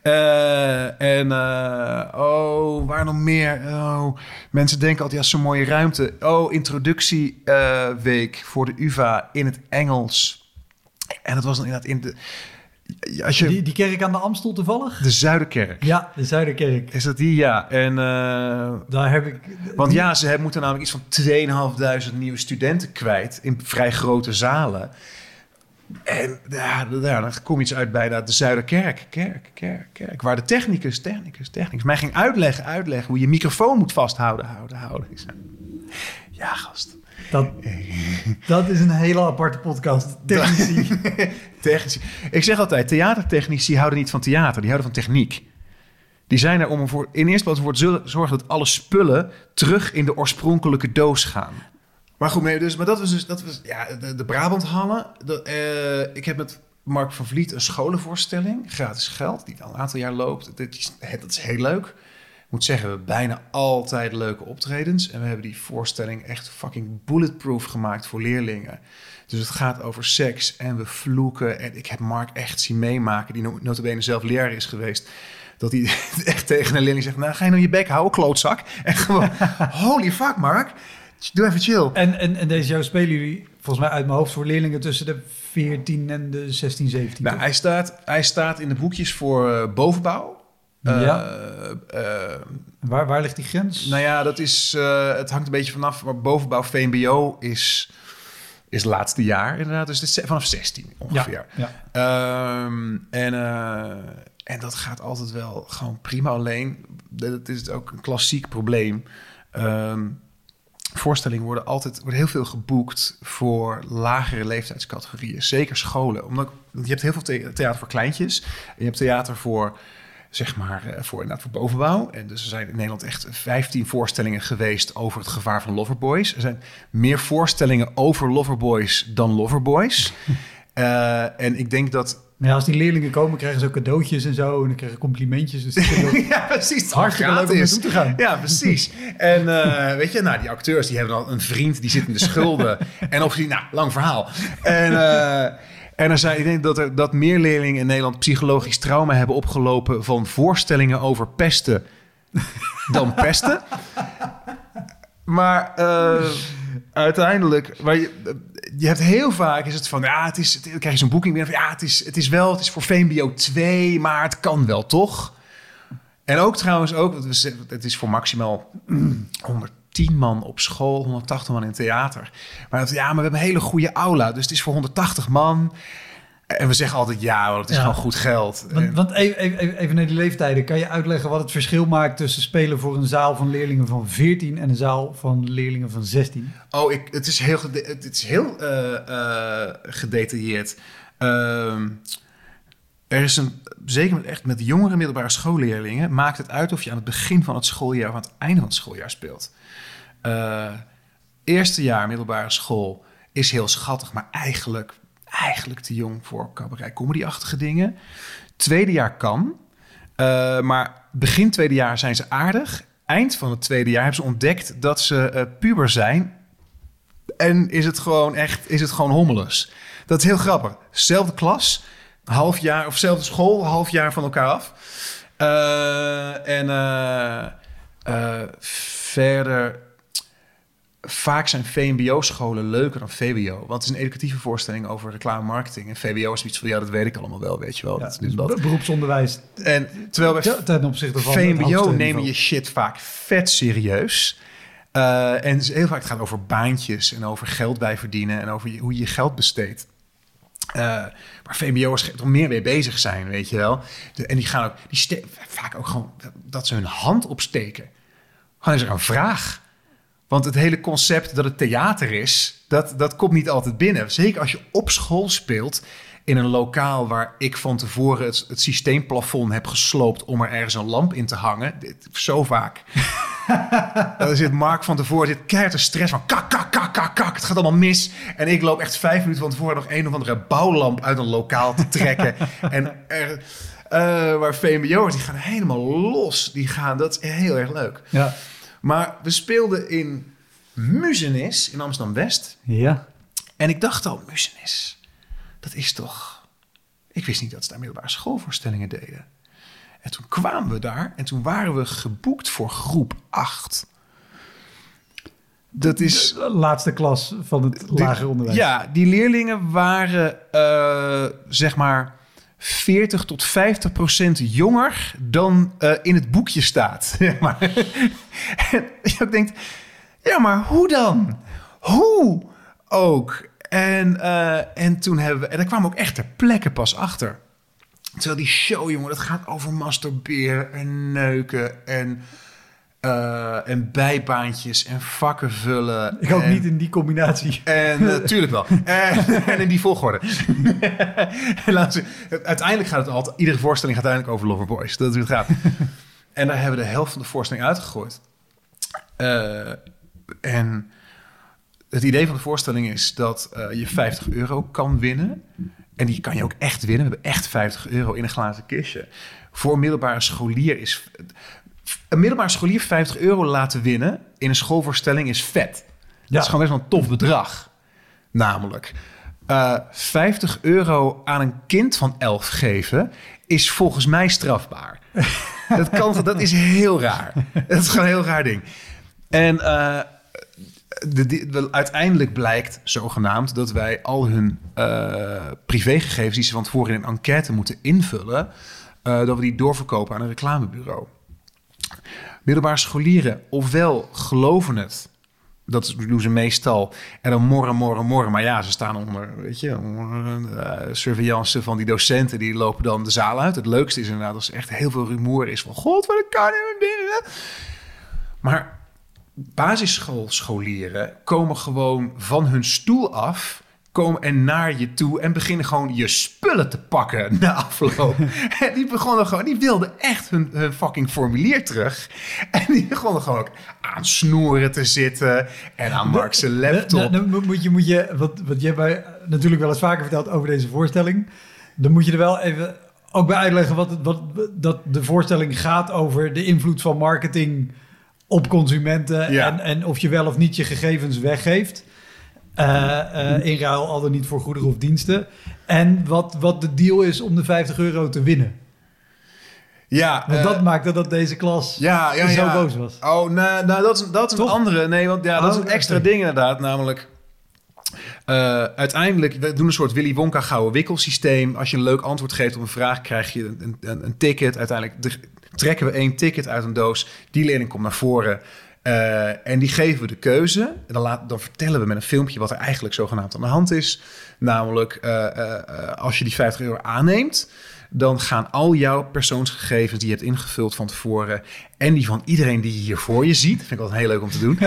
Waar nog meer? Mensen denken altijd, ja, zo'n mooie ruimte. Introductieweek voor de UvA in het Engels. En dat was dan inderdaad in de... Die kerk aan de Amstel toevallig? De Zuiderkerk. Ja, de Zuiderkerk. Is dat die? Ja. En, daar heb ik... Want ja, ze moeten namelijk iets van 2.500 nieuwe studenten kwijt in vrij grote zalen. En dan kom je iets uit bij de Zuiderkerk. Kerk. Waar de technicus mij ging uitleggen hoe je microfoon moet vasthouden. Ik zei, ja, gast. Dat is een hele aparte podcast. Technici. Ik zeg altijd, theatertechnici houden niet van theater. Die houden van techniek. Die zijn er om in eerste plaats voor te zorgen dat alle spullen terug in de oorspronkelijke doos gaan. Maar goed, maar dat was de Brabanthallen. Ik heb met Mark van Vliet een scholenvoorstelling. Gratis geld, die al een aantal jaar loopt. Dat is heel leuk. Ik moet zeggen, we hebben bijna altijd leuke optredens. En we hebben die voorstelling echt fucking bulletproof gemaakt voor leerlingen. Dus het gaat over seks en we vloeken. En ik heb Mark echt zien meemaken, die nota bene zelf leraar is geweest. Dat hij echt tegen een leerling zegt, nou ga je nou je bek houden, klootzak. En gewoon, holy fuck Mark, doe even chill. En deze show spelen jullie volgens mij uit mijn hoofd voor leerlingen tussen de 14 en de 16, 17. Nou, hij staat in de boekjes voor bovenbouw. Waar ligt die grens? Nou ja, dat is, het hangt een beetje vanaf. Maar bovenbouw VMBO is laatste jaar inderdaad. Dus het is vanaf 16 ongeveer. Ja. En dat gaat altijd wel gewoon prima. Alleen, dat is ook een klassiek probleem. Voorstellingen wordt heel veel geboekt voor lagere leeftijdscategorieën. Zeker scholen. Omdat je hebt heel veel theater voor kleintjes. En je hebt theater voor... zeg maar, voor bovenbouw. En dus er zijn in Nederland echt 15 voorstellingen geweest over het gevaar van loverboys. Er zijn meer voorstellingen over loverboys dan loverboys. En ik denk dat... Ja, als die leerlingen komen, krijgen ze ook cadeautjes en zo. En dan krijgen complimentjes. Dus ja, precies. Hartstikke leuk om naartoe te gaan. Ja, precies. En weet je, die acteurs die hebben al een vriend, die zit in de schulden. En of die, lang verhaal. En ik denk dat meer leerlingen in Nederland psychologisch trauma hebben opgelopen van voorstellingen over pesten dan pesten. Maar uiteindelijk, je hebt heel vaak is het van, dan krijg je zo'n boeking binnen van, het is voor VMBO 2, maar het kan wel, toch? En ook trouwens, het is voor maximaal 110 man op school, 180 man in theater. Maar we hebben een hele goede aula, dus het is voor 180 man. En we zeggen altijd, het is gewoon goed geld. Want even naar die leeftijden. Kan je uitleggen wat het verschil maakt tussen spelen voor een zaal van leerlingen van 14 en een zaal van leerlingen van 16? Het is heel gedetailleerd. Er is zeker met jongere middelbare schoolleerlingen, maakt het uit of je aan het begin van het schooljaar of aan het einde van het schooljaar speelt. Eerste jaar middelbare school is heel schattig, maar eigenlijk te jong voor cabaret comedy-achtige dingen. Tweede jaar kan, maar begin tweede jaar zijn ze aardig. Eind van het tweede jaar hebben ze ontdekt dat ze puber zijn. En is het gewoon hommeles. Dat is heel grappig. Zelfde klas, half jaar, of zelfde school, half jaar van elkaar af. Verder... Vaak zijn VMBO-scholen leuker dan VWO. Want het is een educatieve voorstelling over reclame-marketing. En VWO is iets van, dat weet ik allemaal wel, weet je wel. Ja, dus beroepsonderwijs. En terwijl bij ten opzichte van VMBO neem je shit vaak vet serieus. En heel vaak het gaat over baantjes en over geld bij verdienen en over hoe je geld besteedt. Maar VMBO'ers er meer mee bezig zijn, weet je wel. En die gaan ook, vaak ook gewoon dat ze hun hand opsteken. Gewoon is er een vraag. Want het hele concept dat het theater is, dat komt niet altijd binnen. Zeker als je op school speelt in een lokaal waar ik van tevoren het systeemplafond heb gesloopt om er ergens een lamp in te hangen. Zo vaak. Dan zit Mark van tevoren, zit keihard de stress van kak, kak, kak, kak, kak. Het gaat allemaal mis. En ik loop echt 5 minuten van tevoren nog een of andere bouwlamp uit een lokaal te trekken. Maar VMBO'ers, die gaan helemaal los. Dat is heel erg leuk. Ja. Maar we speelden in Muzenis in Amsterdam-West. Ja. En ik dacht al, Muzenis, dat is toch... Ik wist niet dat ze daar middelbare schoolvoorstellingen deden. En toen kwamen we daar en toen waren we geboekt voor groep 8. Dat is... De laatste klas van het lager onderwijs. Ja, die leerlingen waren zeg maar 40 tot 50% jonger dan in het boekje staat. Zeg maar. En je denkt, ja, maar hoe dan? Hoe ook? En toen hebben we... En daar kwamen we ook echt ter plekke pas achter. Terwijl die show, jongen, dat gaat over masturberen en neuken en bijbaantjes en vakken vullen. Ik ook niet in die combinatie. En natuurlijk wel. En in die volgorde. Uiteindelijk gaat het altijd... Iedere voorstelling gaat uiteindelijk over Loverboys. Dat is hoe het gaat. En daar hebben we de helft van de voorstelling uitgegooid. En het idee van de voorstelling is dat je €50 kan winnen. En die kan je ook echt winnen. We hebben echt €50 in een glazen kistje. Voor een middelbare scholier is... Een middelbare scholier €50 laten winnen in een schoolvoorstelling is vet. Ja. Dat is gewoon best wel een tof bedrag. Namelijk, €50 aan een kind van 11 geven is volgens mij strafbaar. Dat is heel raar. Dat is gewoon een heel raar ding. En uiteindelijk blijkt, zogenaamd, dat wij al hun privégegevens die ze van tevoren in een enquête moeten invullen, dat we die doorverkopen aan een reclamebureau. Middelbare scholieren, ofwel geloven het, dat doen ze meestal, en dan morren. Maar ja, ze staan onder, surveillance van die docenten, die lopen dan de zaal uit. Het leukste is inderdaad als er echt heel veel rumoer is van, god, wat kan er binnen? Maar basisschoolscholieren komen gewoon van hun stoel af, komen en naar je toe en beginnen gewoon je spullen te pakken na afloop. En die wilden echt hun fucking formulier terug. En die begonnen gewoon ook aan snoeren te zitten en aan Mark's laptop. Dan moet je wat je hebt mij natuurlijk wel eens vaker verteld over deze voorstelling. Dan moet je er wel even ook bij uitleggen dat de voorstelling gaat over de invloed van marketing op consumenten, ja. en of je wel of niet je gegevens weggeeft. In ruil al dan niet voor goederen of diensten. En wat de deal is om de €50 te winnen. Ja, want dat maakte dat deze klas zo boos was. Oh, nou dat is een andere. Nee, want dat is een extra ding inderdaad. Namelijk, uiteindelijk, we doen een soort Willy Wonka gouden wikkelsysteem. Als je een leuk antwoord geeft op een vraag, krijg je een ticket. Uiteindelijk trekken we 1 ticket uit een doos. Die leerling komt naar voren. En die geven we de keuze. En dan vertellen we met een filmpje wat er eigenlijk zogenaamd aan de hand is. Namelijk, als je die €50 aanneemt, dan gaan al jouw persoonsgegevens die je hebt ingevuld van tevoren en die van iedereen die je hier voor je ziet, vind ik altijd heel leuk om te doen,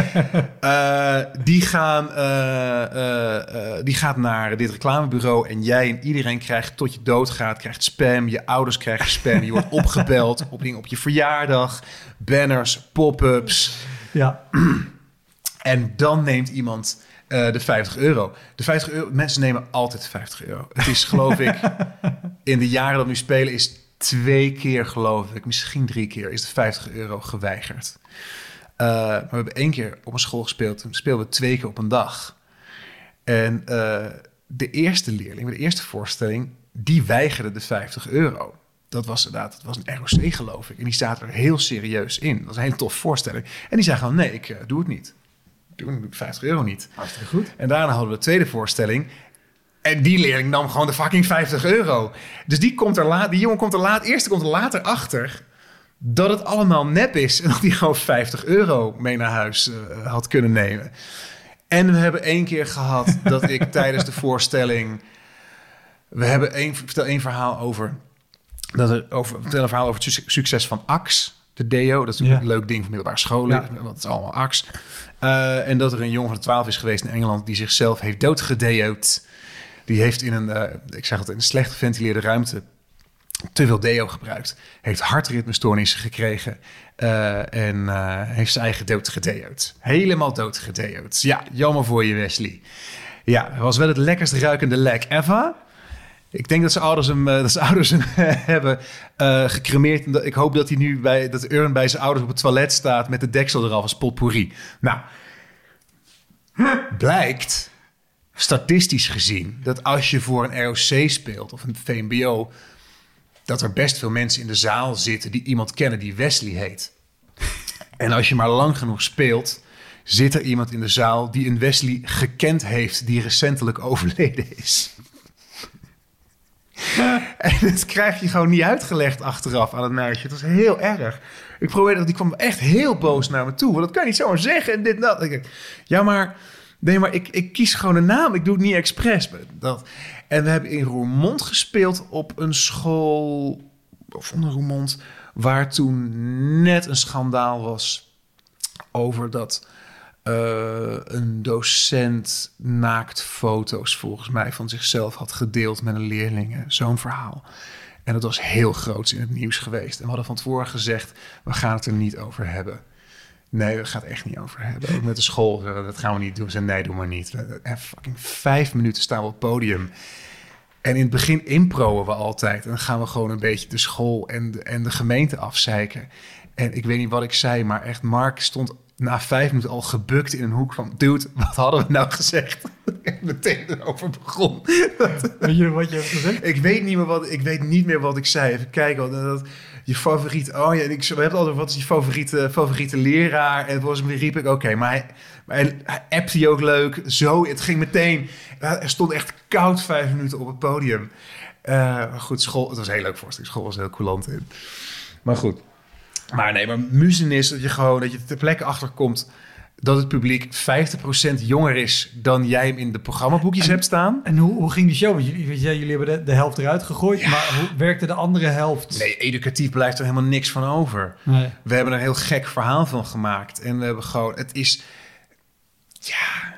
die gaat naar dit reclamebureau en jij en iedereen krijgt tot je doodgaat, krijgt spam, je ouders krijgen spam, je wordt opgebeld op je verjaardag, banners, pop-ups. Ja. En dan neemt iemand de €50. De €50, mensen nemen altijd €50. Het is, geloof ik, in de jaren dat we nu spelen, is 2 keer, geloof ik, misschien 3 keer, is de €50 geweigerd. Maar we hebben 1 keer op een school gespeeld. Toen speelden we 2 keer op een dag. En de eerste leerling, de eerste voorstelling, die weigerde de €50. Dat was een ROC, geloof ik. En die zaten er heel serieus in. Dat was een hele tof voorstelling. En die zei gewoon, nee, ik doe het niet. Ik doe €50 niet. Hartstikke goed. En daarna hadden we de tweede voorstelling. En die leerling nam gewoon de fucking €50. Dus die jongen komt er later achter dat het allemaal nep is. En dat hij gewoon €50 mee naar huis had kunnen nemen. En we hebben 1 keer gehad dat ik tijdens de voorstelling... Ik vertel een verhaal over het succes van Axe. de deo. Dat is natuurlijk een leuk ding voor middelbare scholen. Want het is allemaal aks. En dat er een jongen van 12 is geweest in Engeland die zichzelf heeft doodgedeo'd. Die heeft in een slecht geventileerde ruimte te veel deo gebruikt. Heeft hartritmestoornissen gekregen. En heeft zijn eigen doodgedeo'd. Helemaal doodgedeo'd. Ja, jammer voor je, Wesley. Ja, het was wel het lekkerst ruikende lek ever. Ik denk dat zijn ouders hem hebben gecremeerd. Ik hoop dat hij nu dat de urn bij zijn ouders op het toilet staat met de deksel eraf als potpourri. Nou, blijkt statistisch gezien dat als je voor een ROC speelt of een VMBO, dat er best veel mensen in de zaal zitten die iemand kennen die Wesley heet. En als je maar lang genoeg speelt, zit er iemand in de zaal die een Wesley gekend heeft die recentelijk overleden is. En dat krijg je gewoon niet uitgelegd achteraf aan het meisje. Het was heel erg. Ik probeerde dat, die kwam echt heel boos naar me toe. Want dat kan je niet zomaar zeggen en dit en dat. Ja, maar ik kies gewoon een naam. Ik doe het niet expres. Dat. En we hebben in Roermond gespeeld op een school, of onder Roermond, waar toen net een schandaal was over dat een docent naaktfoto's volgens mij van zichzelf had gedeeld met een leerling. Zo'n verhaal. En dat was heel groots in het nieuws geweest. En we hadden van tevoren gezegd, we gaan het er niet over hebben. Nee, we gaan het echt niet over hebben. Ook met de school, dat gaan we niet doen. Ze zeiden, nee, doe maar niet. En fucking 5 minuten staan we op het podium. En in het begin improen we altijd. En dan gaan we gewoon een beetje de school en de gemeente afzeiken. En ik weet niet wat ik zei, maar echt, Mark stond na 5 minuten al gebukt in een hoek van, dude, wat hadden we nou gezegd? Ik meteen erover begon. Weet je wat je hebt gezegd? Ik weet niet meer wat ik zei. Even kijken. Je favoriet. Oh ja, we hebben altijd, wat is je favoriete leraar? En volgens mij riep ik, oké, maar hij appte je ook leuk. Zo, het ging meteen. Er stond echt koud 5 minuten op het podium. Goed, school, het was een heel leuk voorstelling. School was heel coulant in. Maar goed. Maar muzen is dat je ter plekke achterkomt dat het publiek 50% jonger is dan jij hem in de programmaboekjes hebt staan. En hoe ging die show? Want jullie hebben de helft eruit gegooid, ja. Maar hoe werkte de andere helft? Nee, educatief blijft er helemaal niks van over. Nee. We hebben er een heel gek verhaal van gemaakt. En we hebben gewoon, het is, ja,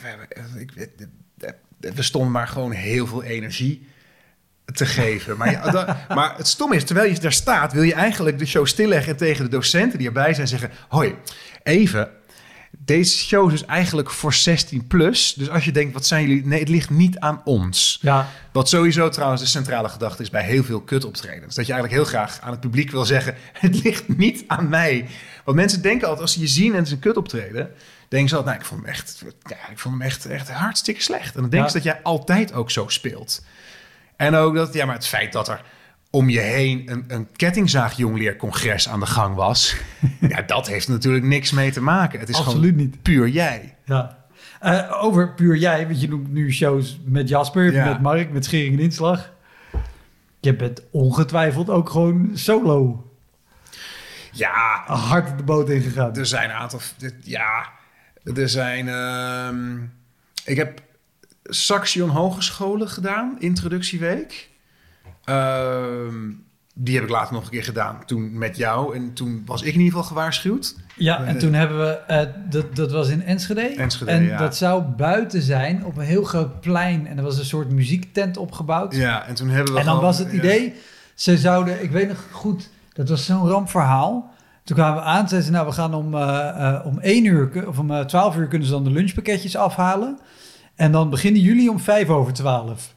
we stonden maar gewoon heel veel energie te geven. Maar het stom is, terwijl je daar staat, wil je eigenlijk de show stilleggen en tegen de docenten die erbij zijn zeggen, hoi, even, deze show is dus eigenlijk voor 16 plus. Dus als je denkt, wat zijn jullie? Nee, het ligt niet aan ons. Ja. Wat sowieso trouwens de centrale gedachte is bij heel veel kutoptredens. Dat je eigenlijk heel graag aan het publiek wil zeggen, het ligt niet aan mij. Want mensen denken altijd, als ze je zien en het is een kutoptreden, denken ze altijd, nou, ik vond hem echt hartstikke slecht. En dan denken ze dat jij altijd ook zo speelt. En ook dat, maar het feit dat er om je heen een kettingzaagjongleercongres aan de gang was, ja, dat heeft natuurlijk niks mee te maken. Het is absoluut gewoon niet puur jij. Ja. Over puur jij, want je noemt nu shows met Jasper, met Mark, met Schering en Inslag. Je bent ongetwijfeld ook gewoon solo. Ja. Hard de boot ingegaan. Er zijn een aantal, ik heb Saxion Hogescholen gedaan, introducieweek. Die heb ik later nog een keer gedaan, toen met jou. En toen was ik in ieder geval gewaarschuwd. Ja, en toen hebben we, dat was in Enschede. En dat zou buiten zijn, op een heel groot plein. En er was een soort muziektent opgebouwd. Ja, en toen hebben we en dan was het idee, ze zouden, ik weet nog goed, dat was zo'n rampverhaal. Toen kwamen we aan, zeiden ze, nou, we gaan om 1 uur, of om 12 uur kunnen ze dan de lunchpakketjes afhalen. En dan beginnen jullie om 11:05.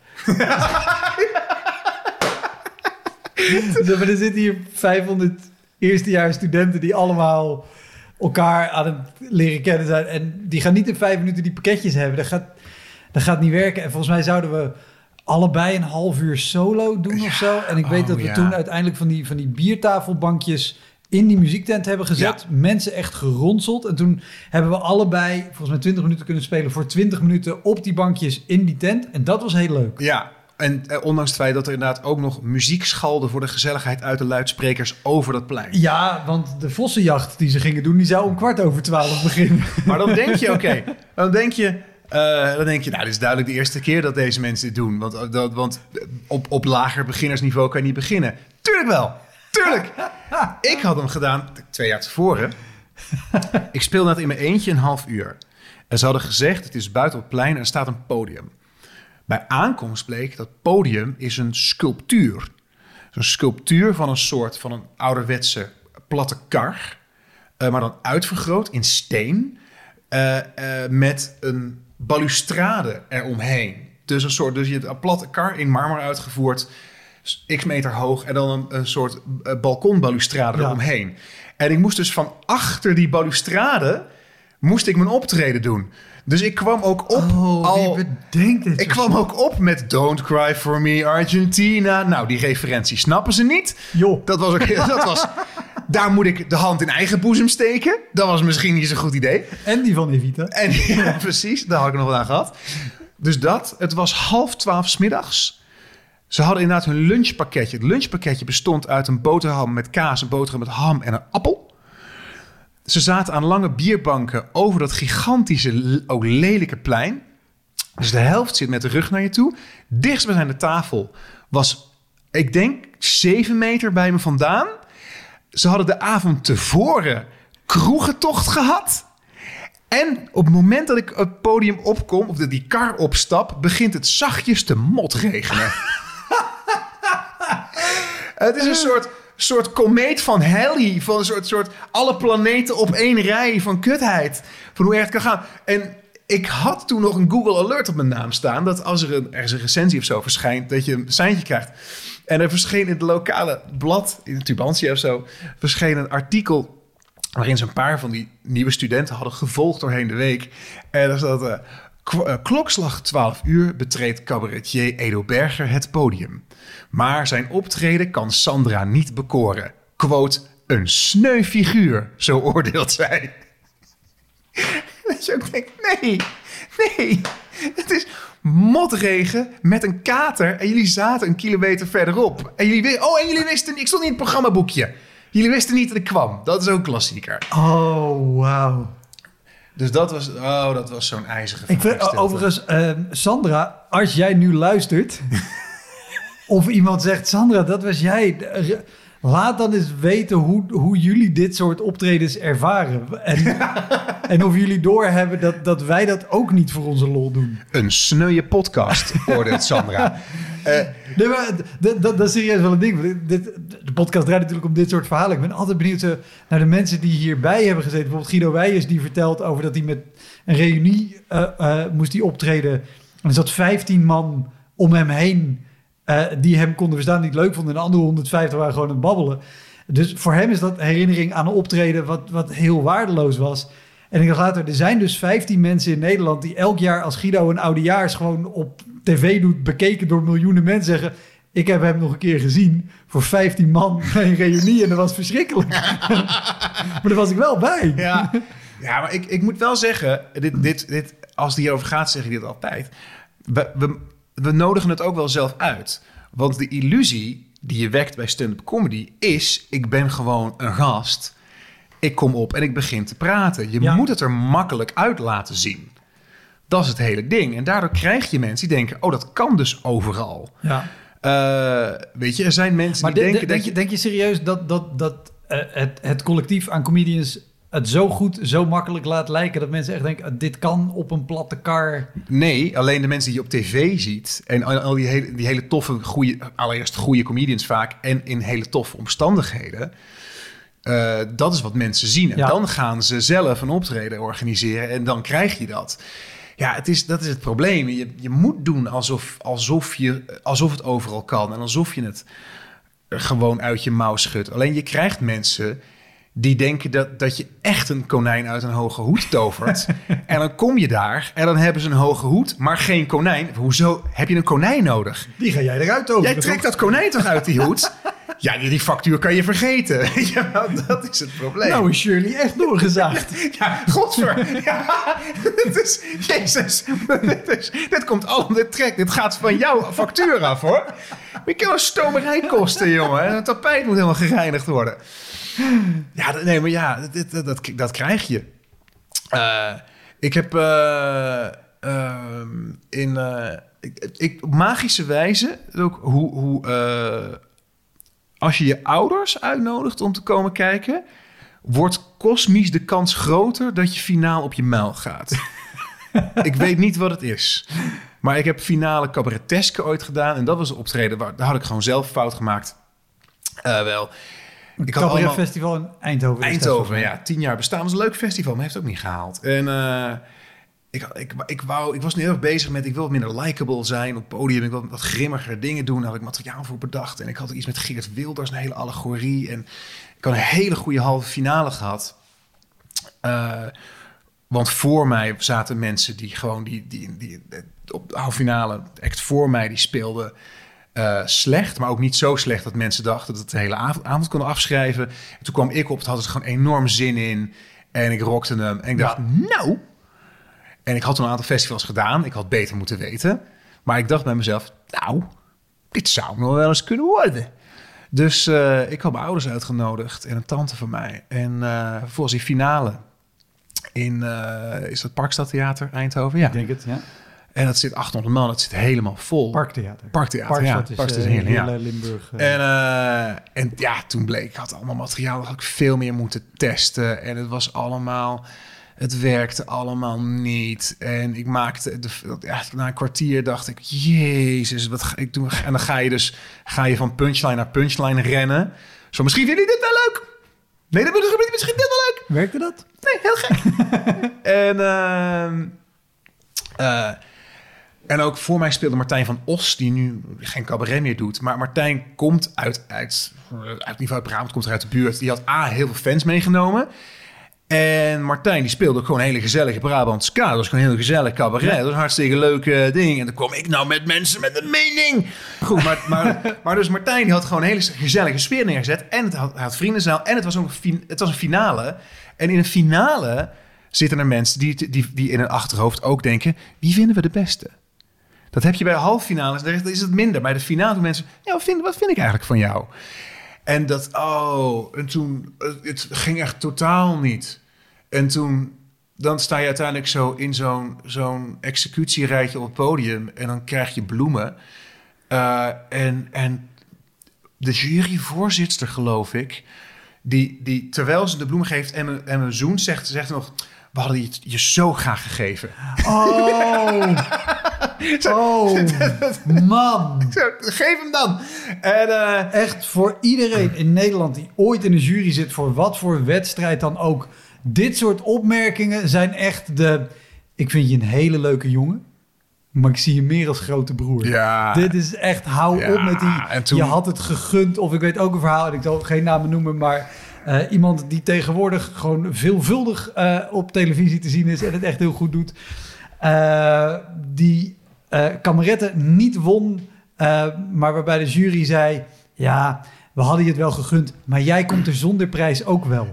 Maar er zitten hier 500 eerstejaars studenten die allemaal elkaar aan het leren kennen zijn. En die gaan niet in 5 minuten die pakketjes hebben. Dat gaat niet werken. En volgens mij zouden we allebei een half uur solo doen of zo. En ik weet dat we toen uiteindelijk van die biertafelbankjes in die muziektent hebben gezet. Ja. Mensen echt geronseld. En toen hebben we allebei volgens mij 20 minuten kunnen spelen voor 20 minuten op die bankjes in die tent. En dat was heel leuk. Ja, en ondanks het feit dat er inderdaad ook nog muziek schalde voor de gezelligheid uit de luidsprekers over dat plein. Ja, want de vossenjacht die ze gingen doen, die zou om 11:15 beginnen. Maar dan denk je, dan denk je, nou, dit is duidelijk de eerste keer dat deze mensen dit doen. Want op lager beginnersniveau kan je niet beginnen. Tuurlijk wel. Tuurlijk. Ik had hem gedaan 2 jaar tevoren. Ik speelde dat in mijn eentje een half uur. En ze hadden gezegd, het is buiten op het plein en er staat een podium. Bij aankomst bleek dat podium is een sculptuur. Een sculptuur van een ouderwetse platte kar. Maar dan uitvergroot in steen. Met een balustrade eromheen. Dus je hebt een platte kar in marmer uitgevoerd. X meter hoog. En dan een soort balkonbalustrade eromheen. En ik moest dus van achter die balustrade moest ik mijn optreden doen. Dus ik kwam ook op. Wie bedenkt dit? Ik kwam ook op met Don't Cry For Me Argentina. Nou, die referentie snappen ze niet. Joh. Daar moet ik de hand in eigen boezem steken. Dat was misschien niet zo'n goed idee. En die van Evita. Ja, precies. Daar had ik nog wel aan gehad. Dus het was 11:30 's middags. Ze hadden inderdaad hun lunchpakketje. Het lunchpakketje bestond uit een boterham met kaas, een boterham met ham en een appel. Ze zaten aan lange bierbanken over dat gigantische, ook lelijke plein. Dus de helft zit met de rug naar je toe. Dichtstbijzijnde tafel was, ik denk, 7 meter bij me vandaan. Ze hadden de avond tevoren kroegentocht gehad. En op het moment dat ik het podium opkom, of dat die kar opstap, begint het zachtjes te motregenen. Het is een soort komeet van Halley. Van een soort alle planeten op één rij van kutheid. Van hoe erg het kan gaan. En ik had toen nog een Google Alert op mijn naam staan. Dat als er een recensie of zo verschijnt, dat je een seintje krijgt. En er verscheen in het lokale blad, in Tubantia of zo, verscheen een artikel waarin ze een paar van die nieuwe studenten hadden gevolgd doorheen de week. En daar zat klokslag 12 uur betreedt cabaretier Edo Berger het podium. Maar zijn optreden kan Sandra niet bekoren. Quote, een sneu figuur, zo oordeelt zij. Dat je ook denkt, nee. Het is motregen met een kater en jullie zaten een kilometer verderop. En jullie wisten, ik stond niet in het programmaboekje. Jullie wisten niet dat ik kwam. Dat is ook een klassieker. Oh, wauw. Dus dat was zo'n ijzige vraag. Overigens, Sandra, als jij nu luistert of iemand zegt, Sandra, dat was jij. Laat dan eens weten hoe jullie dit soort optredens ervaren. En of jullie doorhebben dat wij dat ook niet voor onze lol doen. Een sneuwe podcast, oordeelt Sandra. Nee, maar dat is serieus wel een ding. De podcast draait natuurlijk om dit soort verhalen. Ik ben altijd benieuwd naar de mensen die hierbij hebben gezeten. Bijvoorbeeld Guido Weijers, die vertelt over dat hij met een reunie moest hij optreden. En er zat 15 man om hem heen die hem konden verstaan, die het leuk vonden. En de andere 150 waren gewoon aan het babbelen. Dus voor hem is dat herinnering aan een optreden wat heel waardeloos was. En ik dacht later, er zijn dus 15 mensen in Nederland die elk jaar als Guido een oudejaars gewoon op tv doet, bekeken door miljoenen mensen, zeggen, ik heb hem nog een keer gezien voor 15 man bij een reunie en dat was verschrikkelijk. Maar daar was ik wel bij. Ja, maar ik moet wel zeggen, dit, als het hierover gaat, zeg ik dit altijd. We nodigen het ook wel zelf uit. Want de illusie die je wekt bij stand-up comedy is, ik ben gewoon een gast. Ik kom op en ik begin te praten. Je moet het er makkelijk uit laten zien. Dat is het hele ding. En daardoor krijg je mensen die denken, dat kan dus overal. Ja. Weet je, er zijn mensen maar die denken... Denk je serieus dat het collectief aan comedians het zo goed, zo makkelijk laat lijken dat mensen echt denken, dit kan op een platte kar? Nee, alleen de mensen die je op tv ziet en al die hele toffe, allereerst goede comedians vaak en in hele toffe omstandigheden. Dat is wat mensen zien. En dan gaan ze zelf een optreden organiseren en dan krijg je dat. Ja, dat is het probleem. Je moet doen alsof het overal kan en alsof je het gewoon uit je mouw schudt. Alleen je krijgt mensen die denken dat je echt een konijn uit een hoge hoed tovert. En dan kom je daar en dan hebben ze een hoge hoed, maar geen konijn. Hoezo heb je een konijn nodig? Die ga jij eruit toveren. Jij trekt dat konijn toch uit die hoed? Ja, die factuur kan je vergeten. Ja, dat is het probleem. Nou is Shirley echt doorgezaagd. Ja, godver. Ja, Jezus. Dit komt allemaal, dit gaat van jouw factuur af, hoor. Je kan een stomerij kosten, jongen. En het tapijt moet helemaal gereinigd worden. Ja, nee, maar ja, dat krijg je. Ik heb op magische wijze ook hoe als je je ouders uitnodigt om te komen kijken, wordt kosmisch de kans groter dat je finaal op je muil gaat. Ik weet niet wat het is. Maar ik heb finale cabareteske ooit gedaan. En dat was een optreden daar had ik gewoon zelf fout gemaakt. Wel. Het cabaretfestival in Eindhoven. Eindhoven, ja. 10 jaar bestaan. Was een leuk festival, maar heeft het ook niet gehaald. En ik was nu heel erg bezig met, ik wil wat minder likable zijn op het podium. Ik wil wat grimmiger dingen doen. Daar had ik materiaal voor bedacht. En ik had iets met Geert Wilders, een hele allegorie. En ik had een hele goede halve finale gehad. Want voor mij zaten mensen die gewoon die op de halve finale echt voor mij die speelden slecht, maar ook niet zo slecht dat mensen dachten dat het de hele avond konden afschrijven. En toen kwam ik op, het had er gewoon enorm zin in en ik rockte hem. En ik dacht, nou. En ik had toen een aantal festivals gedaan. Ik had beter moeten weten. Maar ik dacht bij mezelf, nou, dit zou nog wel eens kunnen worden. Dus ik had mijn ouders uitgenodigd en een tante van mij. En volgens die finale in, is dat Parkstadtheater Eindhoven? Ja. Ik denk het, ja. En dat zit 800 man, dat zit helemaal vol. Parktheater, Parkstad is heerlijk, ja. Limburg. En ja, toen bleek, ik had allemaal materiaal, dat had ik veel meer moeten testen. En het was allemaal, het werkte allemaal niet. En ik maakte, na een kwartier dacht ik, jezus, wat ga ik doen? En dan ga je van punchline naar punchline rennen. Zo, misschien vind je dit wel leuk. Nee, dat gebeurt misschien dit wel leuk. Werkte dat? Nee, heel gek. En ook voor mij speelde Martijn van Os, die nu geen cabaret meer doet. Maar Martijn komt uit niveau Brabant, komt er uit de buurt. Die had heel veel fans meegenomen. En Martijn die speelde ook gewoon een hele gezellige Brabantse ska. Dat was gewoon een heel gezellig cabaret. Ja. Dat was een hartstikke leuk ding. En dan kwam ik nou met mensen met een mening. Goed, maar dus Martijn die had gewoon een hele gezellige sfeer neergezet. En het had vriendenzaal. En het was een finale. En in een finale zitten er mensen die in hun achterhoofd ook denken, wie vinden we de beste? Dat heb je bij halve finales, daar is het minder. Bij de finale doen mensen, ja, wat vind ik eigenlijk van jou? En en toen, het ging echt totaal niet. En dan sta je uiteindelijk zo in zo'n executierijtje op het podium en dan krijg je bloemen. En de juryvoorzitter, geloof ik, die terwijl ze de bloemen geeft en me zoent, zegt nog, we hadden je zo graag gegeven. Man. Geef hem dan. Echt voor iedereen in Nederland die ooit in een jury zit, voor wat voor wedstrijd dan ook. Dit soort opmerkingen zijn echt ik vind je een hele leuke jongen, maar ik zie je meer als grote broer. Ja. Dit is echt, hou op met die, je had het gegund. Of ik weet ook een verhaal, en ik zal geen namen noemen, maar iemand die tegenwoordig gewoon veelvuldig op televisie te zien is en het echt heel goed doet. Die kameretten niet won, maar waarbij de jury zei, ja, we hadden je het wel gegund, maar jij komt er zonder prijs ook wel.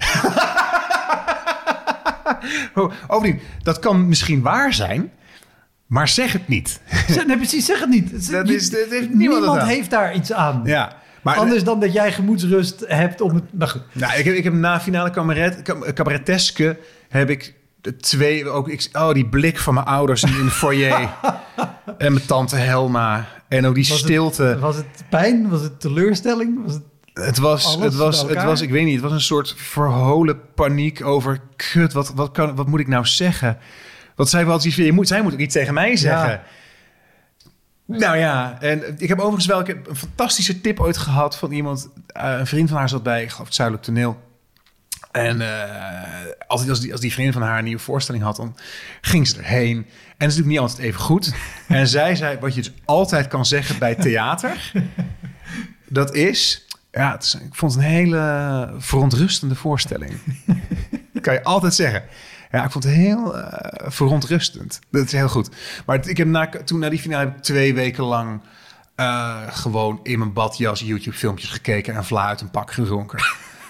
Overdien, dat kan misschien waar zijn, maar zeg het niet. Nee, precies, zeg het niet. Niemand heeft daar iets aan. Ja. Maar, anders dan dat jij gemoedsrust hebt om het... Nou goed. Nou, ik heb na finale cabareteske heb ik 2... die blik van mijn ouders in de foyer. En mijn tante Helma. En ook die stilte. Was het pijn? Was het teleurstelling? Het was, ik weet niet, het was een soort verholen paniek over, kut, wat moet ik nou zeggen? Want zij had iets van, zij moet ook iets tegen mij zeggen. Ja. Nou ja, en ik heb overigens wel een fantastische tip ooit gehad van iemand, een vriend van haar zat bij, ik geloof het Zuidelijk Toneel. En als die vriend van haar een nieuwe voorstelling had, dan ging ze erheen. En dat is natuurlijk niet altijd even goed. En zij zei, wat je dus altijd kan zeggen bij theater, dat is... Ja, ik vond het een hele verontrustende voorstelling. Dat kan je altijd zeggen. Ja, ik vond het heel verontrustend. Dat is heel goed. Maar ik heb toen na die finale heb ik 2 weken lang gewoon in mijn badjas YouTube-filmpjes gekeken en vla uit een pak gedronken.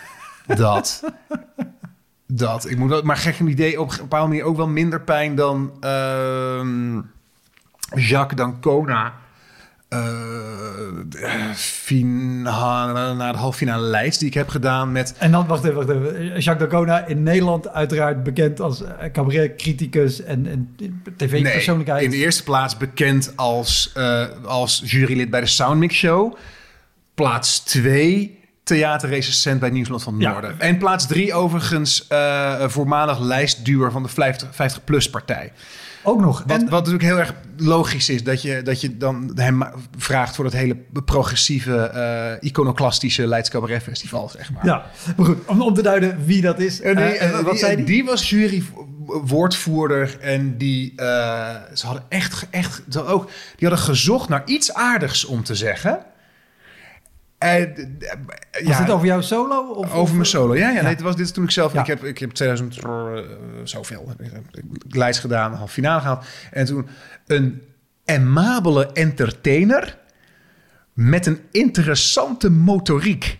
Ik moet wel, maar gek een idee, op een bepaalde manier ook wel minder pijn dan Jacques d'Ancona. Naar de halve finale lijst die ik heb gedaan met... En dan, wacht even. Jacques d'Ancona in Nederland uiteraard bekend als cabaret-criticus en tv-persoonlijkheid. In de eerste plaats bekend als jurylid bij de Soundmix Show. Plaats 2 theaterrecensent bij Nieuwsland van het Noorden. En plaats 3 overigens voormalig lijstduwer van de 50PLUS-partij. Ook nog. Wat natuurlijk heel erg logisch is, dat je dan hem vraagt voor dat hele progressieve, iconoclastische Leids Cabaret Festival, zeg maar. Ja, maar goed, om te duiden wie dat is. Wat zei die? Die was jurywoordvoerder en die hadden gezocht naar iets aardigs om te zeggen. Was dit over jouw solo? Over mijn solo, ja. Nee, dit is toen ik zelf... Ja. Ik heb 2000 zoveel Leids gedaan, half finale gehaald. En toen een amabele entertainer met een interessante motoriek.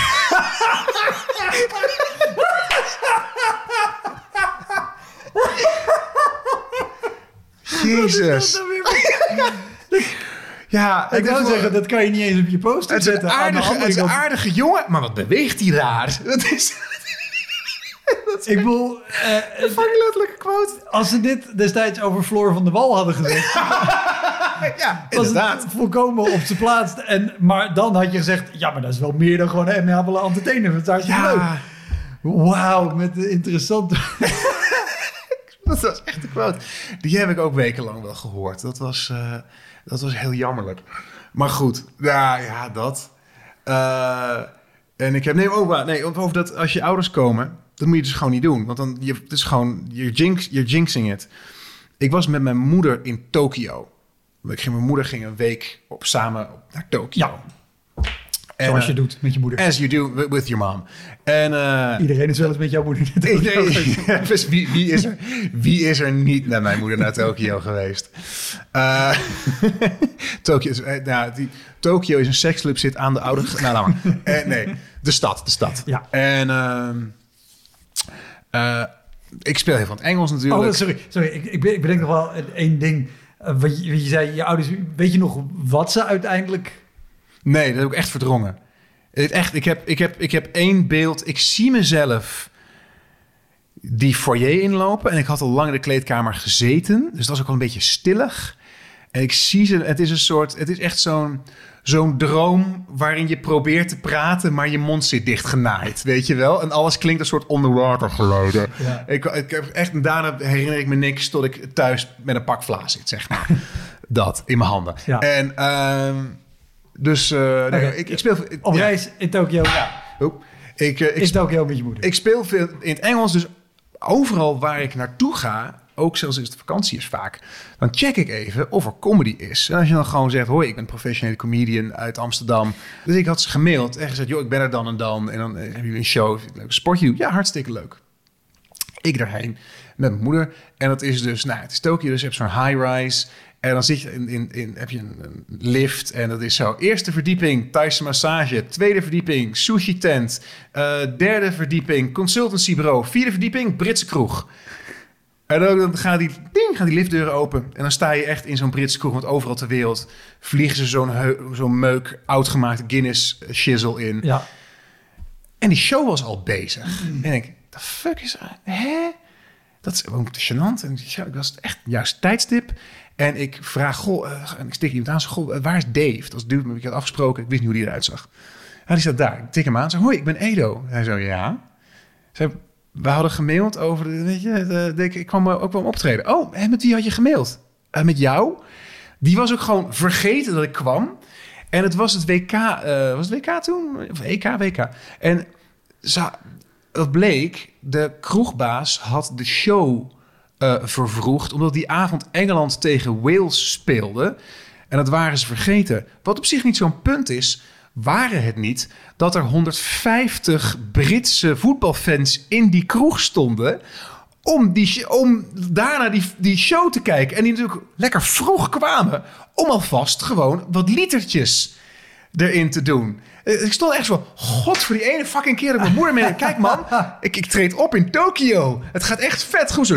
Jezus. Ja, Ik wou zeggen, dat kan je niet eens op je poster het is zetten. het is een aardige jongen, maar wat beweegt hij raar. Dat is... Ik bedoel... fucking letterlijke quote. Als ze dit destijds over Floor van der Wal hadden gezegd... Ja, was inderdaad. het volkomen op zijn plaats. Maar dan had je gezegd... Ja, maar dat is wel meer dan gewoon een amabele entertainer. Dat is hartstikke leuk. Wauw, met de interessante... Dat was echt een quote. Die heb ik ook wekenlang wel gehoord. Dat was heel jammerlijk. Maar goed, ja dat. En ik heb... over dat als je ouders komen... Dat moet je dus gewoon niet doen. Want dan het is gewoon... You're jinxing it. Ik was met mijn moeder in Tokio. Mijn moeder ging een week samen naar Tokio. Ja. Zoals je doet met je moeder. As you do with your mom. En, Iedereen is wel eens met jouw moeder naar Tokio geweest. Dus wie is er niet naar mijn moeder naar Tokio geweest? Tokio is een seksclub, zit aan de oude... Nou, laat maar. Nee, de stad. Ja. En ik speel heel van het Engels natuurlijk. Oh, sorry. Ik bedenk nog wel één ding. Wat je zei, je ouders... Weet je nog wat ze uiteindelijk... Nee, dat heb ik echt verdrongen. Ik heb één beeld. Ik zie mezelf die foyer inlopen. En ik had al lang in de kleedkamer gezeten. Dus dat was ook al een beetje stillig. En ik zie ze... Het is echt zo'n droom waarin je probeert te praten, maar je mond zit dichtgenaaid. Weet je wel? En alles klinkt een soort onderwatergeluiden. Ja. Ik heb echt... Daarna herinner ik me niks tot ik thuis met een pak vla zit, zeg maar. Dat, in mijn handen. Ja. En... Dus ik speel... Op reis in Tokio. Ja. In Tokio met je moeder. Ik speel veel in het Engels. Dus overal waar ik naartoe ga... ook zelfs als het vakantie is vaak... dan check ik even of er comedy is. En als je dan gewoon zegt... hoi, ik ben een professionele comedian uit Amsterdam. Dus ik had ze gemaild en gezegd... joh, ik ben er dan en dan. En dan hebben jullie een show. Leuk sport je doet. Ja, hartstikke leuk. Ik daarheen met mijn moeder. En dat is dus... het is Tokio, dus je hebt zo'n high-rise... En dan zit je heb je een lift en dat is zo. Eerste verdieping, Thaise massage. Tweede verdieping, sushi tent. Derde verdieping, consultancybureau. Vierde verdieping, Britse kroeg. En dan gaan die liftdeuren open. En dan sta je echt in zo'n Britse kroeg. Want overal ter wereld vliegen ze zo'n meuk, oudgemaakte Guinness shizzle in. Ja. En die show was al bezig. En ik, the fuck is er? Hè? Dat is ook gênant. En ik was echt juist tijdstip. En ik vraag, en ik stik iemand aan. Zeg, waar is Dave? Dat was duur, ik had afgesproken. Ik wist niet hoe die eruit zag. Ja, die staat daar. Ik tik hem aan. Zeg, hoi, ik ben Edo. Hij zo, ja. We hadden gemaild over, ik kwam ook wel optreden. Oh, en met wie had je gemaild? Met jou? Die was ook gewoon vergeten dat ik kwam. En het was het WK. Was het WK toen? Of WK. En dat bleek, de kroegbaas had de show... vervroegd, omdat die avond Engeland tegen Wales speelde. En dat waren ze vergeten. Wat op zich niet zo'n punt is, waren het niet dat er 150 Britse voetbalfans in die kroeg stonden om daarna die show te kijken. En die natuurlijk lekker vroeg kwamen om alvast gewoon wat litertjes erin te doen. Ik stond echt zo, god, voor die ene fucking keer dat mijn moeder mee. Kijk man, ik treed op in Tokio. Het gaat echt vet goed.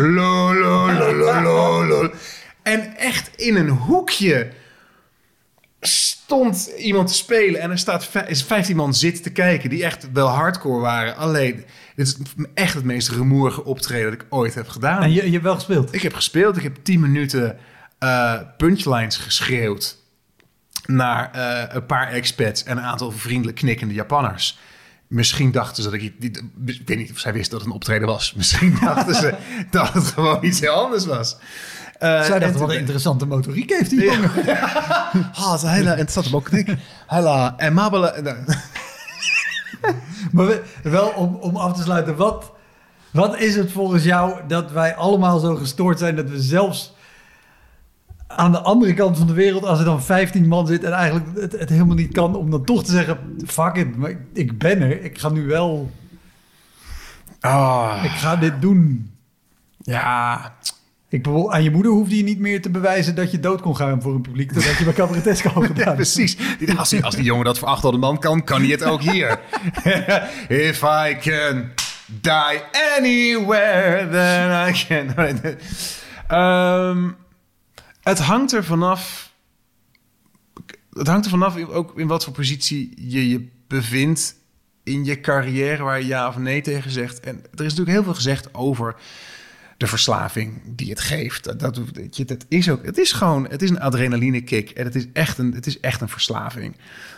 Zo, en echt in een hoekje stond iemand te spelen. En er is 15 man zitten te kijken die echt wel hardcore waren. Alleen, dit is echt het meest rumoerige optreden dat ik ooit heb gedaan. En je hebt wel gespeeld? Ik heb gespeeld. Ik heb 10 minuten punchlines geschreeuwd naar een paar expats en een aantal vriendelijk knikkende Japanners. Misschien dachten ze dat ik weet niet of zij wisten dat het een optreden was. Misschien dachten ze dat het gewoon iets heel anders was. Zij dachten, wat een interessante motoriek heeft die jongen. Het is een hele interessante motoriek. Hele amabele... Maar wel om af te sluiten, wat is het volgens jou dat wij allemaal zo gestoord zijn dat we zelfs aan de andere kant van de wereld, als er dan 15 man zit en eigenlijk het helemaal niet kan, om dan toch te zeggen, fuck it, maar ik ben er. Ik ga nu wel... Ik ga dit doen. Ja... Aan je moeder hoefde je niet meer te bewijzen dat je dood kon gaan voor een publiek, doordat je bij Cabaretesk al gedaan. Ja, precies. Als die jongen dat voor 800 man kan hij het ook hier. If I can die anywhere, then I can... Het hangt er vanaf ook in wat voor positie je je bevindt in je carrière, waar je ja of nee tegen zegt. En er is natuurlijk heel veel gezegd over de verslaving die het geeft. Het is een adrenaline kick en het is echt een verslaving.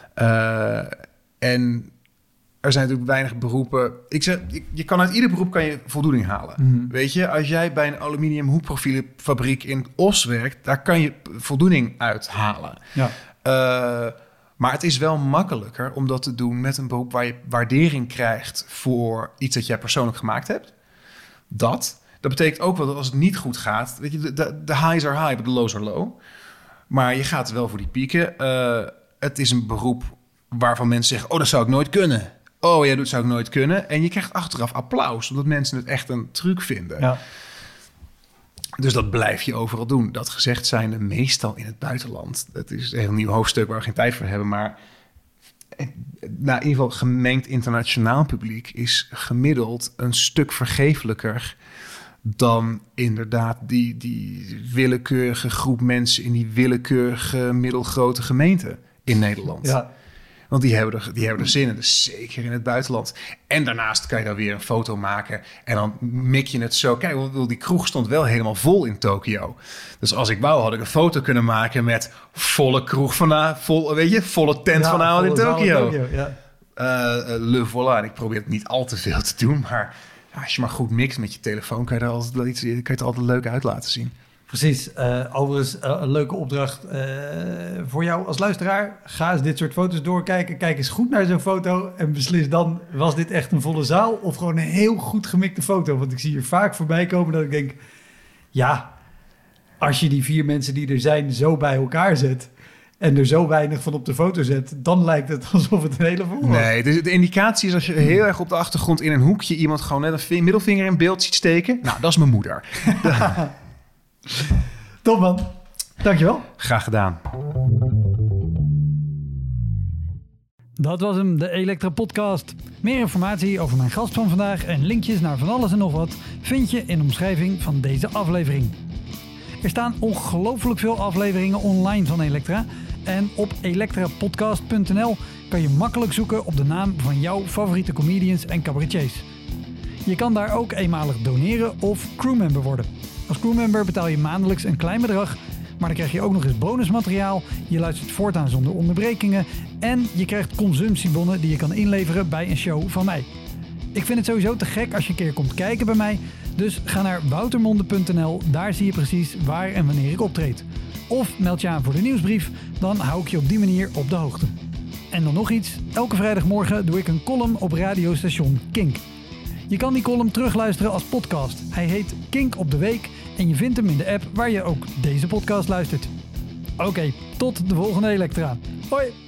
En er zijn natuurlijk weinig beroepen. Ik zeg, je kan uit ieder beroep kan je voldoening halen. Mm. Weet je, als jij bij een aluminium hoekprofielenfabriek in Os werkt, daar kan je voldoening uit halen. Ja. Maar het is wel makkelijker om dat te doen met een beroep waar je waardering krijgt voor iets dat jij persoonlijk gemaakt hebt. Dat betekent ook wel dat als het niet goed gaat, weet je, de highs are high, but the lows are low. Maar je gaat wel voor die pieken. Het is een beroep waarvan mensen zeggen, dat zou ik nooit kunnen. Oh ja, dat zou ik nooit kunnen. En je krijgt achteraf applaus, omdat mensen het echt een truc vinden. Ja. Dus dat blijf je overal doen. Dat gezegd zijnde, meestal in het buitenland. Dat is een heel nieuw hoofdstuk waar we geen tijd voor hebben. Maar in ieder geval gemengd internationaal publiek is gemiddeld een stuk vergeeflijker dan inderdaad die willekeurige groep mensen in die willekeurige middelgrote gemeente in Nederland. Ja. Want die hebben er zin in, dus zeker in het buitenland. En daarnaast kan je dan weer een foto maken en dan mik je het zo. Kijk, die kroeg stond wel helemaal vol in Tokio. Dus als ik wou, had ik een foto kunnen maken met volle kroeg volle tent vanavond in Tokio. Ja. Le voilà. En ik probeer het niet al te veel te doen, maar als je maar goed mixt met je telefoon, kan je het altijd leuk uit laten zien. Precies. Overigens een leuke opdracht voor jou als luisteraar. Ga eens dit soort foto's doorkijken. Kijk eens goed naar zo'n foto en beslis dan, was dit echt een volle zaal of gewoon een heel goed gemikte foto? Want ik zie hier vaak voorbij komen dat ik denk, ja, als je die 4 mensen die er zijn zo bij elkaar zet en er zo weinig van op de foto zet, dan lijkt het alsof het een hele volle was. Nee, de indicatie is als je heel erg op de achtergrond in een hoekje iemand gewoon net een middelvinger in beeld ziet steken. Nou, dat is mijn moeder. Top man, dankjewel. Graag gedaan. Dat was hem, de Elektra Podcast. Meer informatie over mijn gast van vandaag en linkjes naar van alles en nog wat vind je in de omschrijving van deze aflevering. Er staan ongelooflijk veel afleveringen online van Elektra en op elektrapodcast.nl kan je makkelijk zoeken op de naam van jouw favoriete comedians en cabaretiers. Je kan daar ook eenmalig doneren of crewmember worden. Als crewmember betaal je maandelijks een klein bedrag, maar dan krijg je ook nog eens bonusmateriaal. Je luistert voortaan zonder onderbrekingen en je krijgt consumptiebonnen die je kan inleveren bij een show van mij. Ik vind het sowieso te gek als je een keer komt kijken bij mij, dus ga naar woutermonde.nl, daar zie je precies waar en wanneer ik optreed. Of meld je aan voor de nieuwsbrief, dan hou ik je op die manier op de hoogte. En dan nog iets, elke vrijdagmorgen doe ik een column op radiostation Kink. Je kan die column terugluisteren als podcast. Hij heet Kink op de Week en je vindt hem in de app waar je ook deze podcast luistert. Oké, tot de volgende Elektra. Hoi!